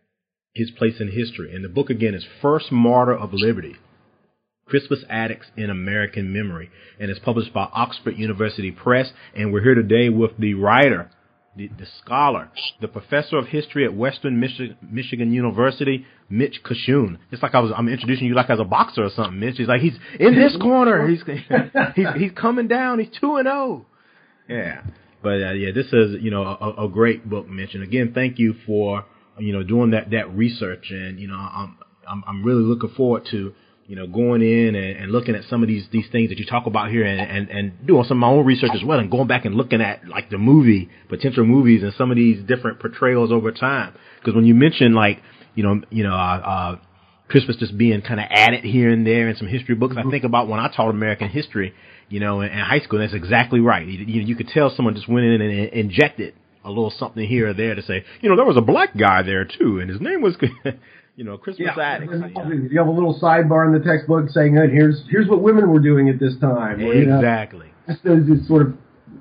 his place in history. And the book, again, is First Martyr of Liberty, Crispus Attucks in American Memory, and it's published by Oxford University Press. And we're here today with the writer, the, the scholar, the professor of history at Western Michi- Michigan University, Mitch Kachun. It's like I was, I'm introducing you like as a boxer or something, Mitch. He's like, he's in this corner. He's he's he's coming down. He's two and zero. Yeah, but uh, yeah, this is you know a, a great book, Mitch. And again, thank you for you know doing that that research. And you know, I'm I'm, I'm really looking forward to. You know, going in and, and looking at some of these, these things that you talk about here and, and, and doing some of my own research as well and going back and looking at like the movie, potential movies and some of these different portrayals over time. Because when you mention like, you know, you know, uh, uh, Crispus just being kind of added here and there in some history books, I think about when I taught American history, you know, in, in high school, that's exactly right. You, you, you could tell someone just went in and, and injected a little something here or there to say, you know, there was a black guy there too, and his name was... You know, Crispus yeah, Attucks. Yeah. You have a little sidebar in the textbook saying, hey, here's here's what women were doing at this time. Exactly. You know, just, just sort of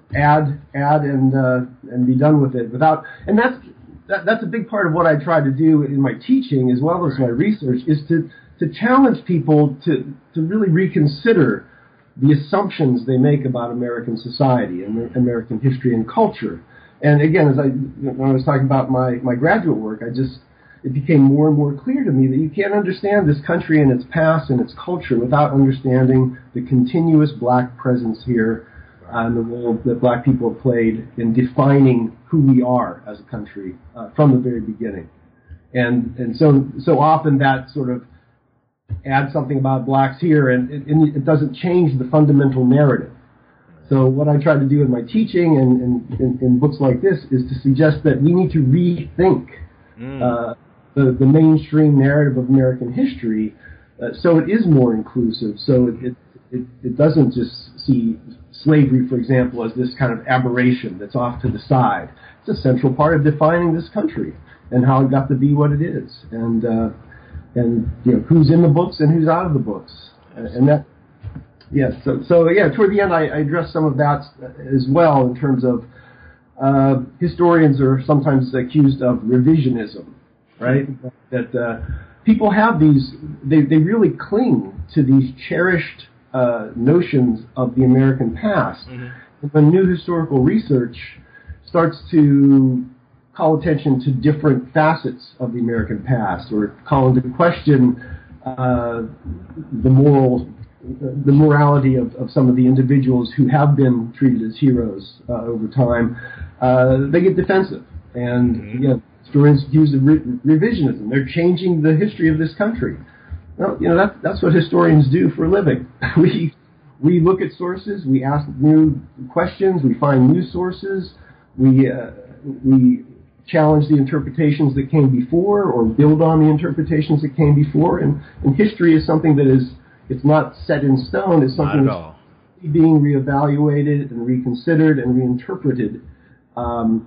add add and uh, and be done with it without. And that's that, that's a big part of what I try to do in my teaching as well as my research is to to challenge people to, to really reconsider the assumptions they make about American society and American history and culture. And again, as I, when I was talking about my, my graduate work, I just, it became more and more clear to me that you can't understand this country and its past and its culture without understanding the continuous black presence here uh, and the role that black people have played in defining who we are as a country uh, from the very beginning. And and so so often that sort of adds something about blacks here, and it, and it doesn't change the fundamental narrative. So what I try to do in my teaching and, and, and in books like this is to suggest that we need to rethink mm. uh, the, the mainstream narrative of American history uh, so it is more inclusive, so it, it, it, it doesn't just see slavery, for example, as this kind of aberration that's off to the side. It's a central part of defining this country and how it got to be what it is, and uh, and you know who's in the books and who's out of the books, and that. Yes, so, so yeah, toward the end I, I address some of that as well in terms of uh, historians are sometimes accused of revisionism, right? That uh, people have these, they, they really cling to these cherished uh, notions of the American past. Mm-hmm. And when new historical research starts to call attention to different facets of the American past or call into question uh, the moral the morality of, of some of the individuals who have been treated as heroes uh, over time, uh, they get defensive. And mm-hmm. you know, historians accuse of re- revisionism. They're changing the history of this country. Well, you know, that, that's what historians do for a living. we we look at sources, we ask new questions, we find new sources, we uh, we challenge the interpretations that came before or build on the interpretations that came before. And, and history is something that is It's not set in stone. It's something that's being reevaluated and reconsidered and reinterpreted. Um,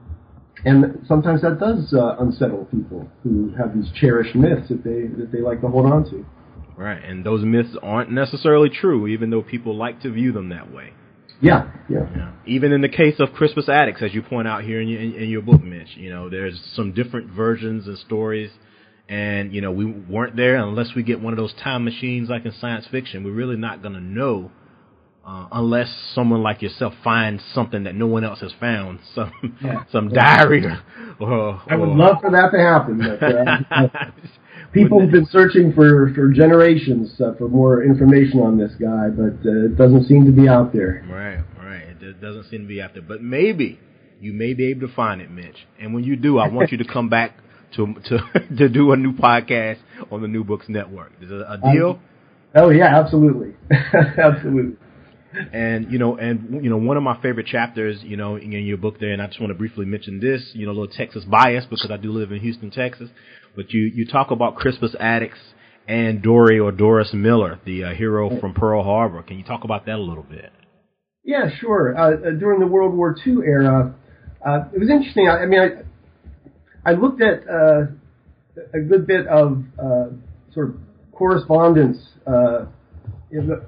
and sometimes that does uh, unsettle people who have these cherished myths that they that they like to hold on to. Right, and those myths aren't necessarily true, even though people like to view them that way. Yeah, yeah. yeah. Even in the case of Crispus Attucks, as you point out here in your, in, in your book, Mitch, you know, there's some different versions and stories. And, you know, we weren't there unless we get one of those time machines like in science fiction. We're really not going to know uh, unless someone like yourself finds something that no one else has found, some yeah. some diary. Or, or, I would love for that to happen. But, uh, people have been searching for, for generations uh, for more information on this guy, but uh, it doesn't seem to be out there. Right, right. It doesn't seem to be out there. But maybe you may be able to find it, Mitch. And when you do, I want you to come back To, to to do a new podcast on the New Books Network. Is it a deal? Um, oh yeah, absolutely, absolutely. And you know, and you know, one of my favorite chapters, you know, in your book there, and I just want to briefly mention this, you know, a little Texas bias because I do live in Houston, Texas. But you you talk about Crispus Attucks and Dory or Doris Miller, the uh, hero from Pearl Harbor. Can you talk about that a little bit? Yeah, sure. Uh, during the World War Two era, uh, it was interesting. I, I mean, I. I looked at uh, a good bit of uh, sort of correspondence uh, in the,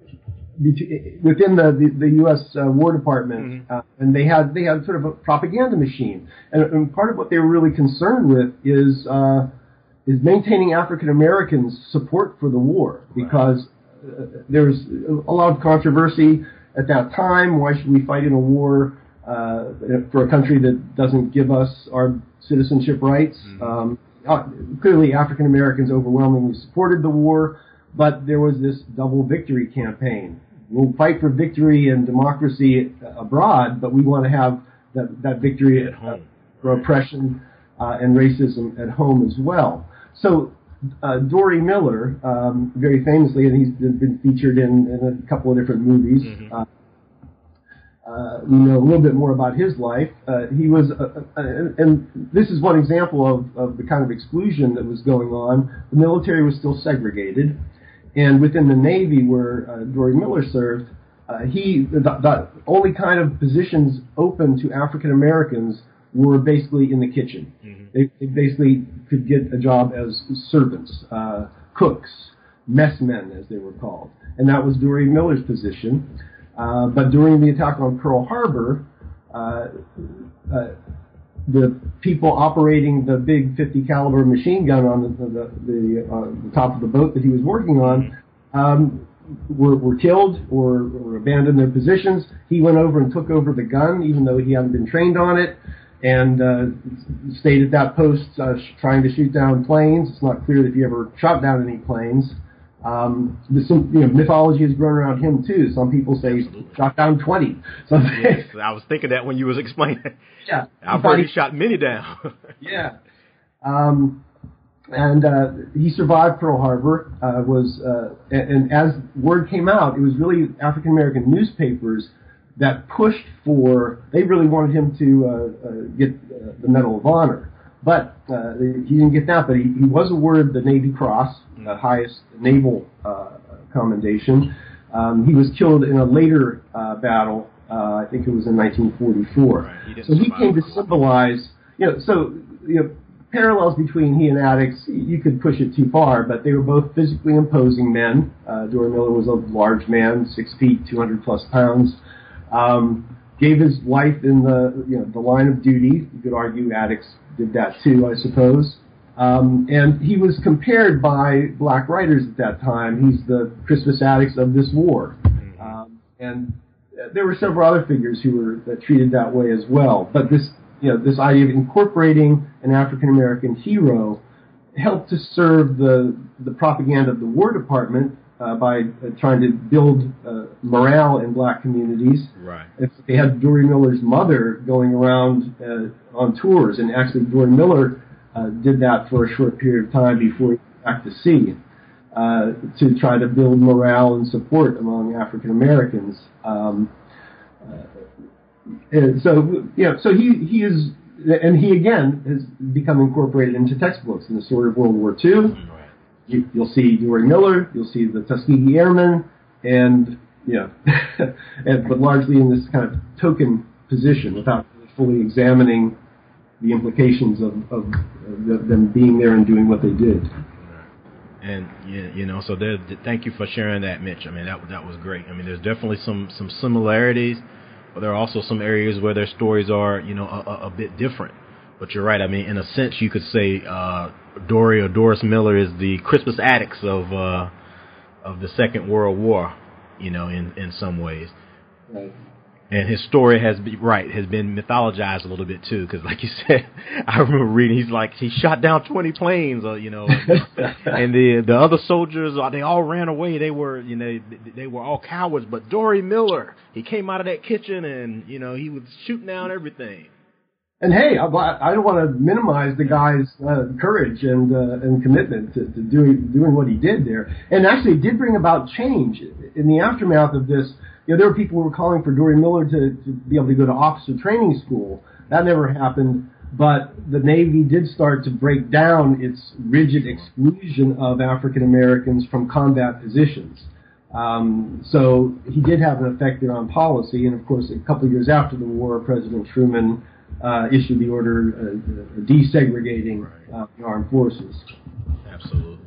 within the, the, the U S Uh, War Department, mm-hmm. uh, and they had they had sort of a propaganda machine, and, and part of what they were really concerned with is uh, is maintaining African Americans' support for the war, because uh, there's a lot of controversy at that time. Why should we fight in a war uh, for a country that doesn't give us our citizenship rights? Mm-hmm. Um, uh, clearly, African Americans overwhelmingly supported the war, but there was this double victory campaign. We'll fight for victory and democracy abroad, but we want to have that, that victory at home. Uh, for oppression uh, and racism at home as well. So uh, Dory Miller, um, very famously, and he's been, been featured in, in a couple of different movies. Mm-hmm. uh, Uh, we know a little bit more about his life. Uh, he was, uh, uh, and this is one example of, of the kind of exclusion that was going on. The military was still segregated, and within the Navy, where uh, Dory Miller served, uh, he the, the only kind of positions open to African Americans were basically in the kitchen. Mm-hmm. They, they basically could get a job as servants, uh, cooks, messmen, as they were called, and that was Dory Miller's position. Uh, but during the attack on Pearl Harbor, uh, uh, the people operating the big fifty caliber machine gun on the the, the, uh, the top of the boat that he was working on um, were, were killed or, or abandoned their positions. He went over and took over the gun, even though he hadn't been trained on it, and uh, stayed at that post uh, trying to shoot down planes. It's not clear that he ever shot down any planes. Um, the, some, you know, mythology has grown around him too. Some people say Absolutely. he shot down twenty. Some yes, I was thinking that when you was explaining. Yeah, I've heard he shot many down. yeah, um, and uh, he survived Pearl Harbor. Uh, was uh, and, and as word came out, it was really African American newspapers that pushed for. They really wanted him to uh, uh, get uh, the Medal of Honor. But uh, he didn't get that, but he, he was awarded the Navy Cross, the highest naval uh, commendation. Um, he was killed in a later uh, battle, uh, I think it was in nineteen forty-four. Right. He so he came to symbolize, you know, so, you know, parallels between he and Attucks, you could push it too far, but they were both physically imposing men. Uh, Dory Miller was a large man, six feet, two hundred plus pounds. Um, gave his life in the, you know, the line of duty. You could argue Attucks did that too, I suppose. Um, and he was compared by black writers at that time. He's the Crispus Attucks of this war. Um, and there were several other figures who were uh, treated that way as well. But this, you know, this idea of incorporating an African American hero helped to serve the the propaganda of the War Department uh, by uh, trying to build uh, morale in black communities. Right. If they had Dory Miller's mother going around uh, on tours, and actually Dory Miller uh, did that for a short period of time before he went back to sea, uh, to try to build morale and support among African Americans. Um, uh, and so, you know, so he he is, and he again has become incorporated into textbooks in the Sword of World War Two. You, you'll see Dory Miller, you'll see the Tuskegee Airmen, and, you know, and, but largely in this kind of token position without fully examining the implications of, of, of them being there and doing what they did. And, you know, so there, thank you for sharing that, Mitch. I mean, that that was great. I mean, there's definitely some, some similarities, but there are also some areas where their stories are, you know, a, a, a bit different. But you're right. I mean, in a sense, you could say uh, Dory or Doris Miller is the Crispus Attucks of uh, of the Second World War, you know, in, in some ways. Right. And his story has been, right, has been mythologized a little bit too, because like you said, I remember reading, he's like, he shot down twenty planes, uh, you know, and the the other soldiers, they all ran away. They were, you know, they, they were all cowards. But Dory Miller, he came out of that kitchen and, you know, he was shooting down everything. And hey, I, I don't want to minimize the guy's uh, courage and uh, and commitment to, to doing doing what he did there. And actually, it did bring about change in the aftermath of this. You know, there were people who were calling for Dory Miller to, to be able to go to officer training school. That never happened. But the Navy did start to break down its rigid exclusion of African Americans from combat positions. Um, so he did have an effect there on policy. And of course, a couple of years after the war, President Truman Uh, issued the order uh, desegregating uh, the armed forces. Absolutely.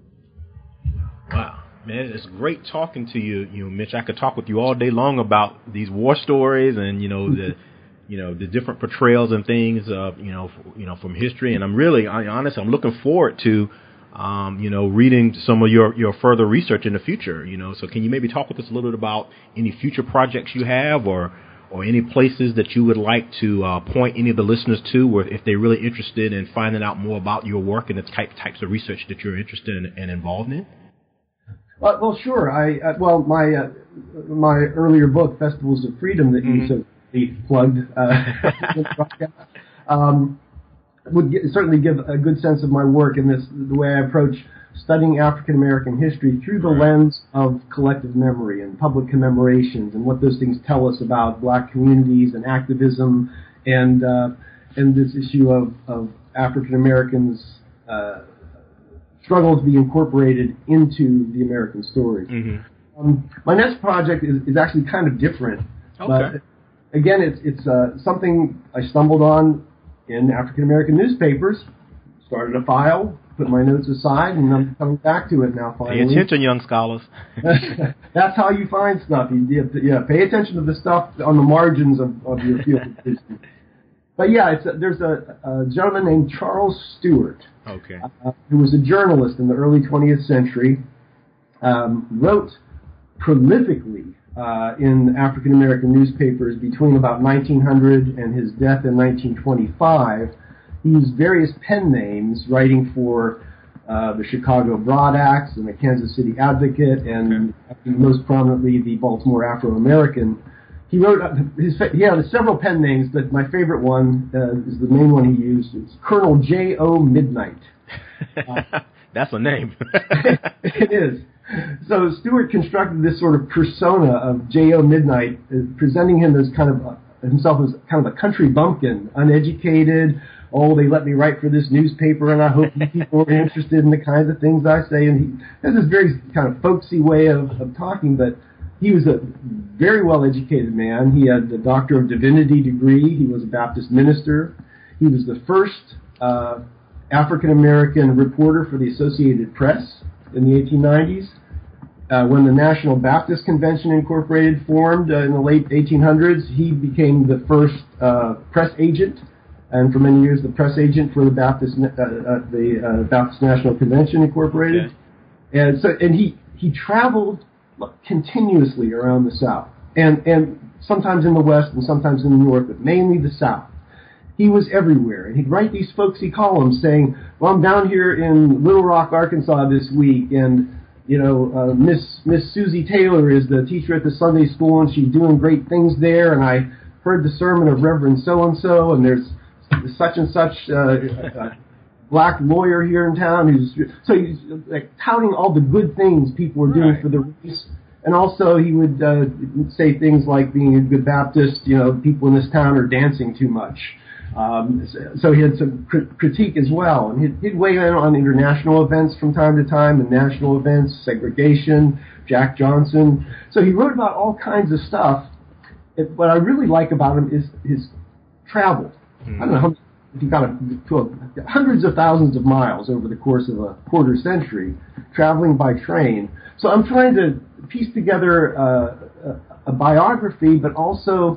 Wow, man, it's great talking to you, you know, Mitch. I could talk with you all day long about these war stories and you know the, you know, the different portrayals and things, uh, you know, f- you know, from history. And I'm really, I, honest, I'm looking forward to, um, you know, reading some of your your further research in the future. You know, so can you maybe talk with us a little bit about any future projects you have, or or any places that you would like to uh, point any of the listeners to, where if they're really interested in finding out more about your work and the type, types of research that you're interested in and involved in? Uh, well, sure. I uh, well, my uh, my earlier book, Festivals of Freedom, that mm-hmm. you so plugged, uh, um, would get, certainly give a good sense of my work in this, the way I approach studying African American history through the right. lens of collective memory and public commemorations and what those things tell us about black communities and activism and uh, and this issue of, of African Americans' uh, struggle to be incorporated into the American story. Mm-hmm. Um, my next project is, is actually kind of different, okay. but again, it's it's uh, something I stumbled on in African American newspapers. Started a file. Put my notes aside, and I'm coming back to it now, finally. Pay attention, young scholars. That's how you find stuff. You, you have to, yeah, pay attention to the stuff on the margins of, of your field of history. but yeah, it's a, there's a, a gentleman named Charles Stewart, okay, uh, who was a journalist in the early twentieth century, um, wrote prolifically uh, in African American newspapers between about nineteen hundred and his death in nineteen twenty-five. He used various pen names, writing for uh, the Chicago Broad Axe and the Kansas City Advocate, and okay. most prominently the Baltimore Afro-American. He wrote his he had several pen names, but my favorite one uh, is the main one he used. It's Colonel J O Midnight. Uh, That's a name. It is. So Stewart constructed this sort of persona of J O Midnight, uh, presenting him as kind of a, himself as kind of a country bumpkin, uneducated. Oh, they let me write for this newspaper, and I hope people are interested in the kinds of things I say. And he has this very kind of folksy way of, of talking, but he was a very well-educated man. He had a Doctor of Divinity degree. He was a Baptist minister. He was the first uh, African-American reporter for the Associated Press in the eighteen nineties. Uh, when the National Baptist Convention Incorporated formed uh, in the late eighteen hundreds, he became the first uh, press agent, and for many years the press agent for the Baptist uh, uh, the uh, Baptist National Convention Incorporated. Okay. And so, and he he traveled continuously around the South, and and sometimes in the West and sometimes in the North, but mainly the South. He was everywhere, and he'd write these folksy columns saying, "Well, I'm down here in Little Rock, Arkansas this week, and you know, uh, Miss Miss Susie Taylor is the teacher at the Sunday school, and she's doing great things there. And I heard the sermon of Reverend so and so, and there's such and such uh, uh, black lawyer here in town who's so he's like touting all the good things people were doing right. for the race." And also he would uh, say things like, being a good Baptist, you know, people in this town are dancing too much. Um, so he had some cr- critique as well, and he'd, he'd weigh in on international events from time to time, and national events, segregation, Jack Johnson. So he wrote about all kinds of stuff. It, what I really like about him is his travel. Mm-hmm. I don't know how if he got a, to a, hundreds of thousands of miles over the course of a quarter century, traveling by train. So I'm trying to piece together uh, a, a biography, but also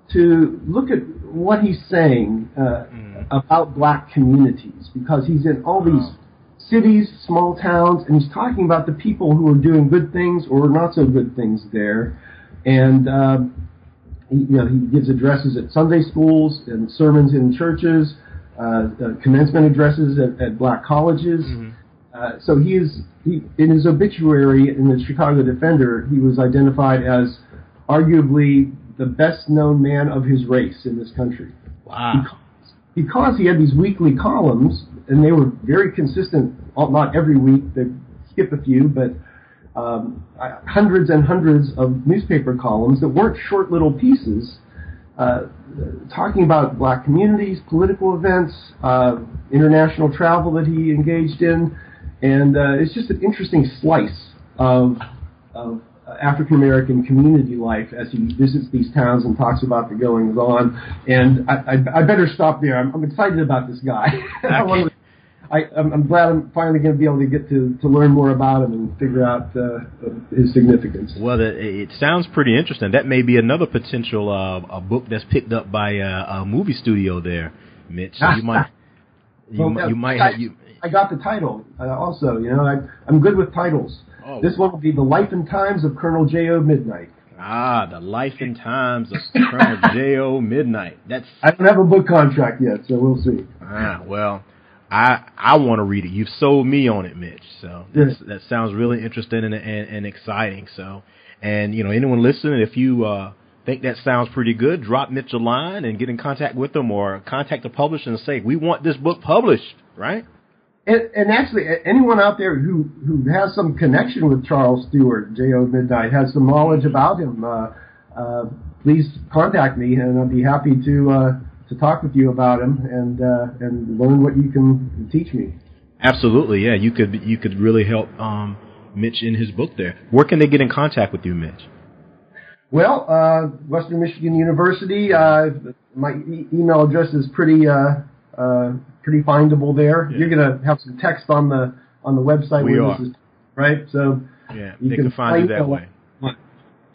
to look at what he's saying uh, mm. about black communities, because he's in all these wow. cities, small towns, and he's talking about the people who are doing good things or not so good things there. And uh, he, you know, he gives addresses at Sunday schools and sermons in churches, uh, uh, commencement addresses at, at black colleges. Mm-hmm. Uh, so he is, he, in his obituary in the Chicago Defender, he was identified as arguably the best-known man of his race in this country. Wow. Because, because he had these weekly columns, and they were very consistent, not every week, they skip a few, but um, hundreds and hundreds of newspaper columns that weren't short little pieces, uh, talking about black communities, political events, uh, international travel that he engaged in, and uh, it's just an interesting slice of of African-American community life as he visits these towns and talks about the goings-on. And I, I, I better stop there. I'm, I'm excited about this guy. I wanna, I, I'm, I'm glad I'm finally going to be able to get to, to learn more about him and figure out uh, his significance. Well, it, it sounds pretty interesting. That may be another potential uh, a book that's picked up by uh, a movie studio there, Mitch. So you might you, well, might, you might have... You, I got the title uh, also. You know, I, I'm good with titles. Oh. This one will be The Life and Times of Colonel J O Midnight. Ah, The Life and Times of Colonel J O Midnight. That's. I don't have a book contract yet, so we'll see. Ah, well, I I want to read it. You've sold me on it, Mitch. So that's, yeah. that sounds really interesting and, and, and exciting. So, and you know, anyone listening, if you uh, think that sounds pretty good, drop Mitch a line and get in contact with them, or contact the publisher and say, we want this book published, right? And, and actually, anyone out there who, who has some connection with Charles Stewart, J O Midnight, has some knowledge about him, uh, uh, please contact me, and I'll be happy to uh, to talk with you about him and uh, and learn what you can teach me. Absolutely, yeah. You could you could really help um, Mitch in his book there. Where can they get in contact with you, Mitch? Well, uh, Western Michigan University. Uh, my e- email address is pretty. Uh, uh, pretty findable there. Yeah. You're going to have some text on the on the website. We where are. This is, right? So yeah, you they can, can find you that way.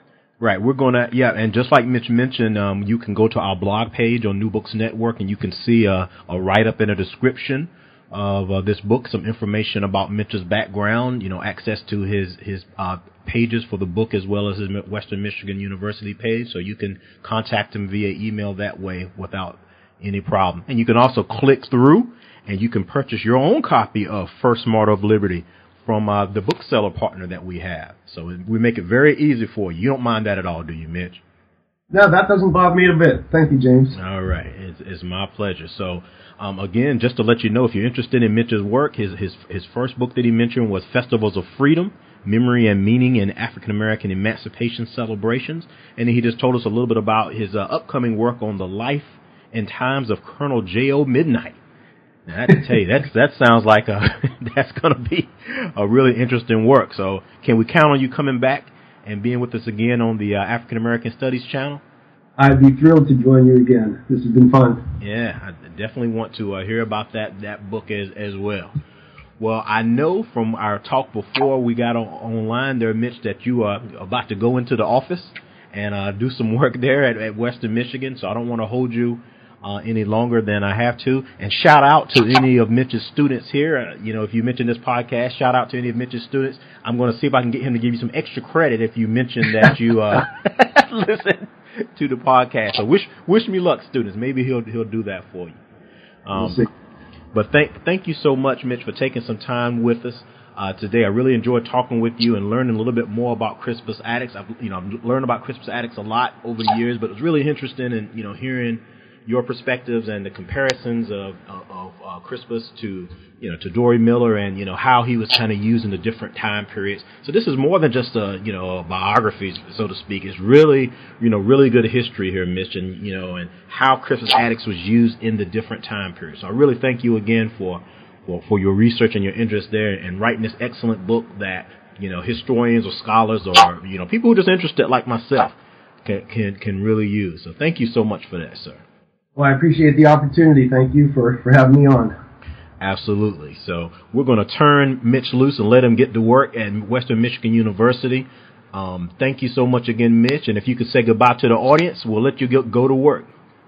Right. We're going to, yeah, and just like Mitch mentioned, um, you can go to our blog page on New Books Network, and you can see a, a write-up in a description of uh, this book, some information about Mitch's background, you know, access to his, his uh, pages for the book as well as his Western Michigan University page. So you can contact him via email that way without any problem. And you can also click through, and you can purchase your own copy of First Martyr of Liberty from uh, the bookseller partner that we have. So we make it very easy for you. You don't mind that at all, do you, Mitch? No, that doesn't bother me a bit. Thank you, James. All right. It's, it's my pleasure. So, um, again, just to let you know, if you're interested in Mitch's work, his, his, his first book that he mentioned was Festivals of Freedom, Memory and Meaning in African-American Emancipation Celebrations. And he just told us a little bit about his uh, upcoming work on the life and times of Colonel J O Midnight. Now, I have to tell you, that's, that sounds like a, that's going to be a really interesting work. So can we count on you coming back and being with us again on the uh, African American Studies channel? I'd be thrilled to join you again. This has been fun. Yeah, I definitely want to uh, hear about that, that book as, as well. Well, I know from our talk before we got on, online there, Mitch, that you are about to go into the office and uh, do some work there at, at Western Michigan, so I don't want to hold you Uh, any longer than I have to. And shout out to any of Mitch's students here. Uh, you know, if you mention this podcast, shout out to any of Mitch's students. I'm going to see if I can get him to give you some extra credit if you mention that you uh, listen to the podcast. So wish wish me luck, students. Maybe he'll he'll do that for you. Um, we'll see. But thank thank you so much, Mitch, for taking some time with us uh, today. I really enjoyed talking with you and learning a little bit more about Crispus Attucks. I've you know I've learned about Crispus Attucks a lot over the years, but it was really interesting in you know hearing your perspectives and the comparisons of, of, of uh, Crispus to, you know, to Dory Miller and, you know, how he was kind of used in the different time periods. So this is more than just a, you know, a biography, so to speak. It's really, you know, really good history here, Mitch, and, you know, and how Crispus Attucks was used in the different time periods. So I really thank you again for, for, for your research and your interest there and writing this excellent book that, you know, historians or scholars or, you know, people who are just interested like myself can, can, can really use. So thank you so much for that, sir. Well, I appreciate the opportunity. Thank you for, for having me on. Absolutely. So we're going to turn Mitch loose and let him get to work at Western Michigan University. Um, thank you so much again, Mitch. And if you could say goodbye to the audience, we'll let you go, go to work.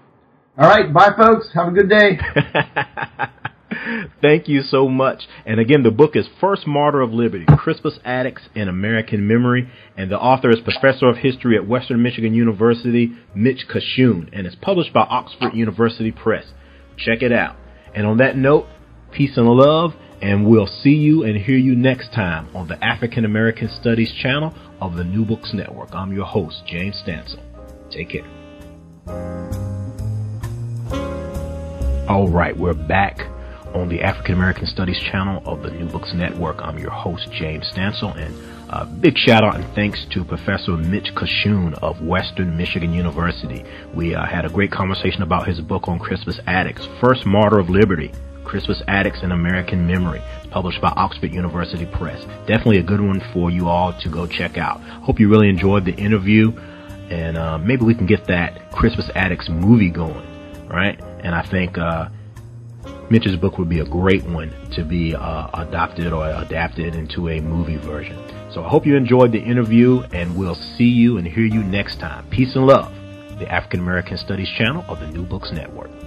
All right. Bye, folks. Have a good day. Thank you so much. And again, the book is First Martyr of Liberty, Crispus Attucks in American Memory. And the author is Professor of History at Western Michigan University, Mitch Kachun. And it's published by Oxford University Press. Check it out. And on that note, peace and love. And we'll see you and hear you next time on the African American Studies channel of the New Books Network. I'm your host, James Stansel. Take care. All right, we're back on the African American Studies channel of the New Books Network. I'm your host, James Stansel, and a big shout out and thanks to Professor Mitch Kachun of Western Michigan University. We uh, had a great conversation about his book on Crispus Attucks, First Martyr of Liberty, Crispus Attucks in American Memory. It's published by Oxford University Press. Definitely a good one for you all to go check out. Hope you really enjoyed the interview, and uh, maybe we can get that Crispus Attucks movie going, right? And I think uh, Mitch's book would be a great one to be uh, adopted or adapted into a movie version. So I hope you enjoyed the interview, and we'll see you and hear you next time. Peace and love. The African American Studies channel of the New Books Network.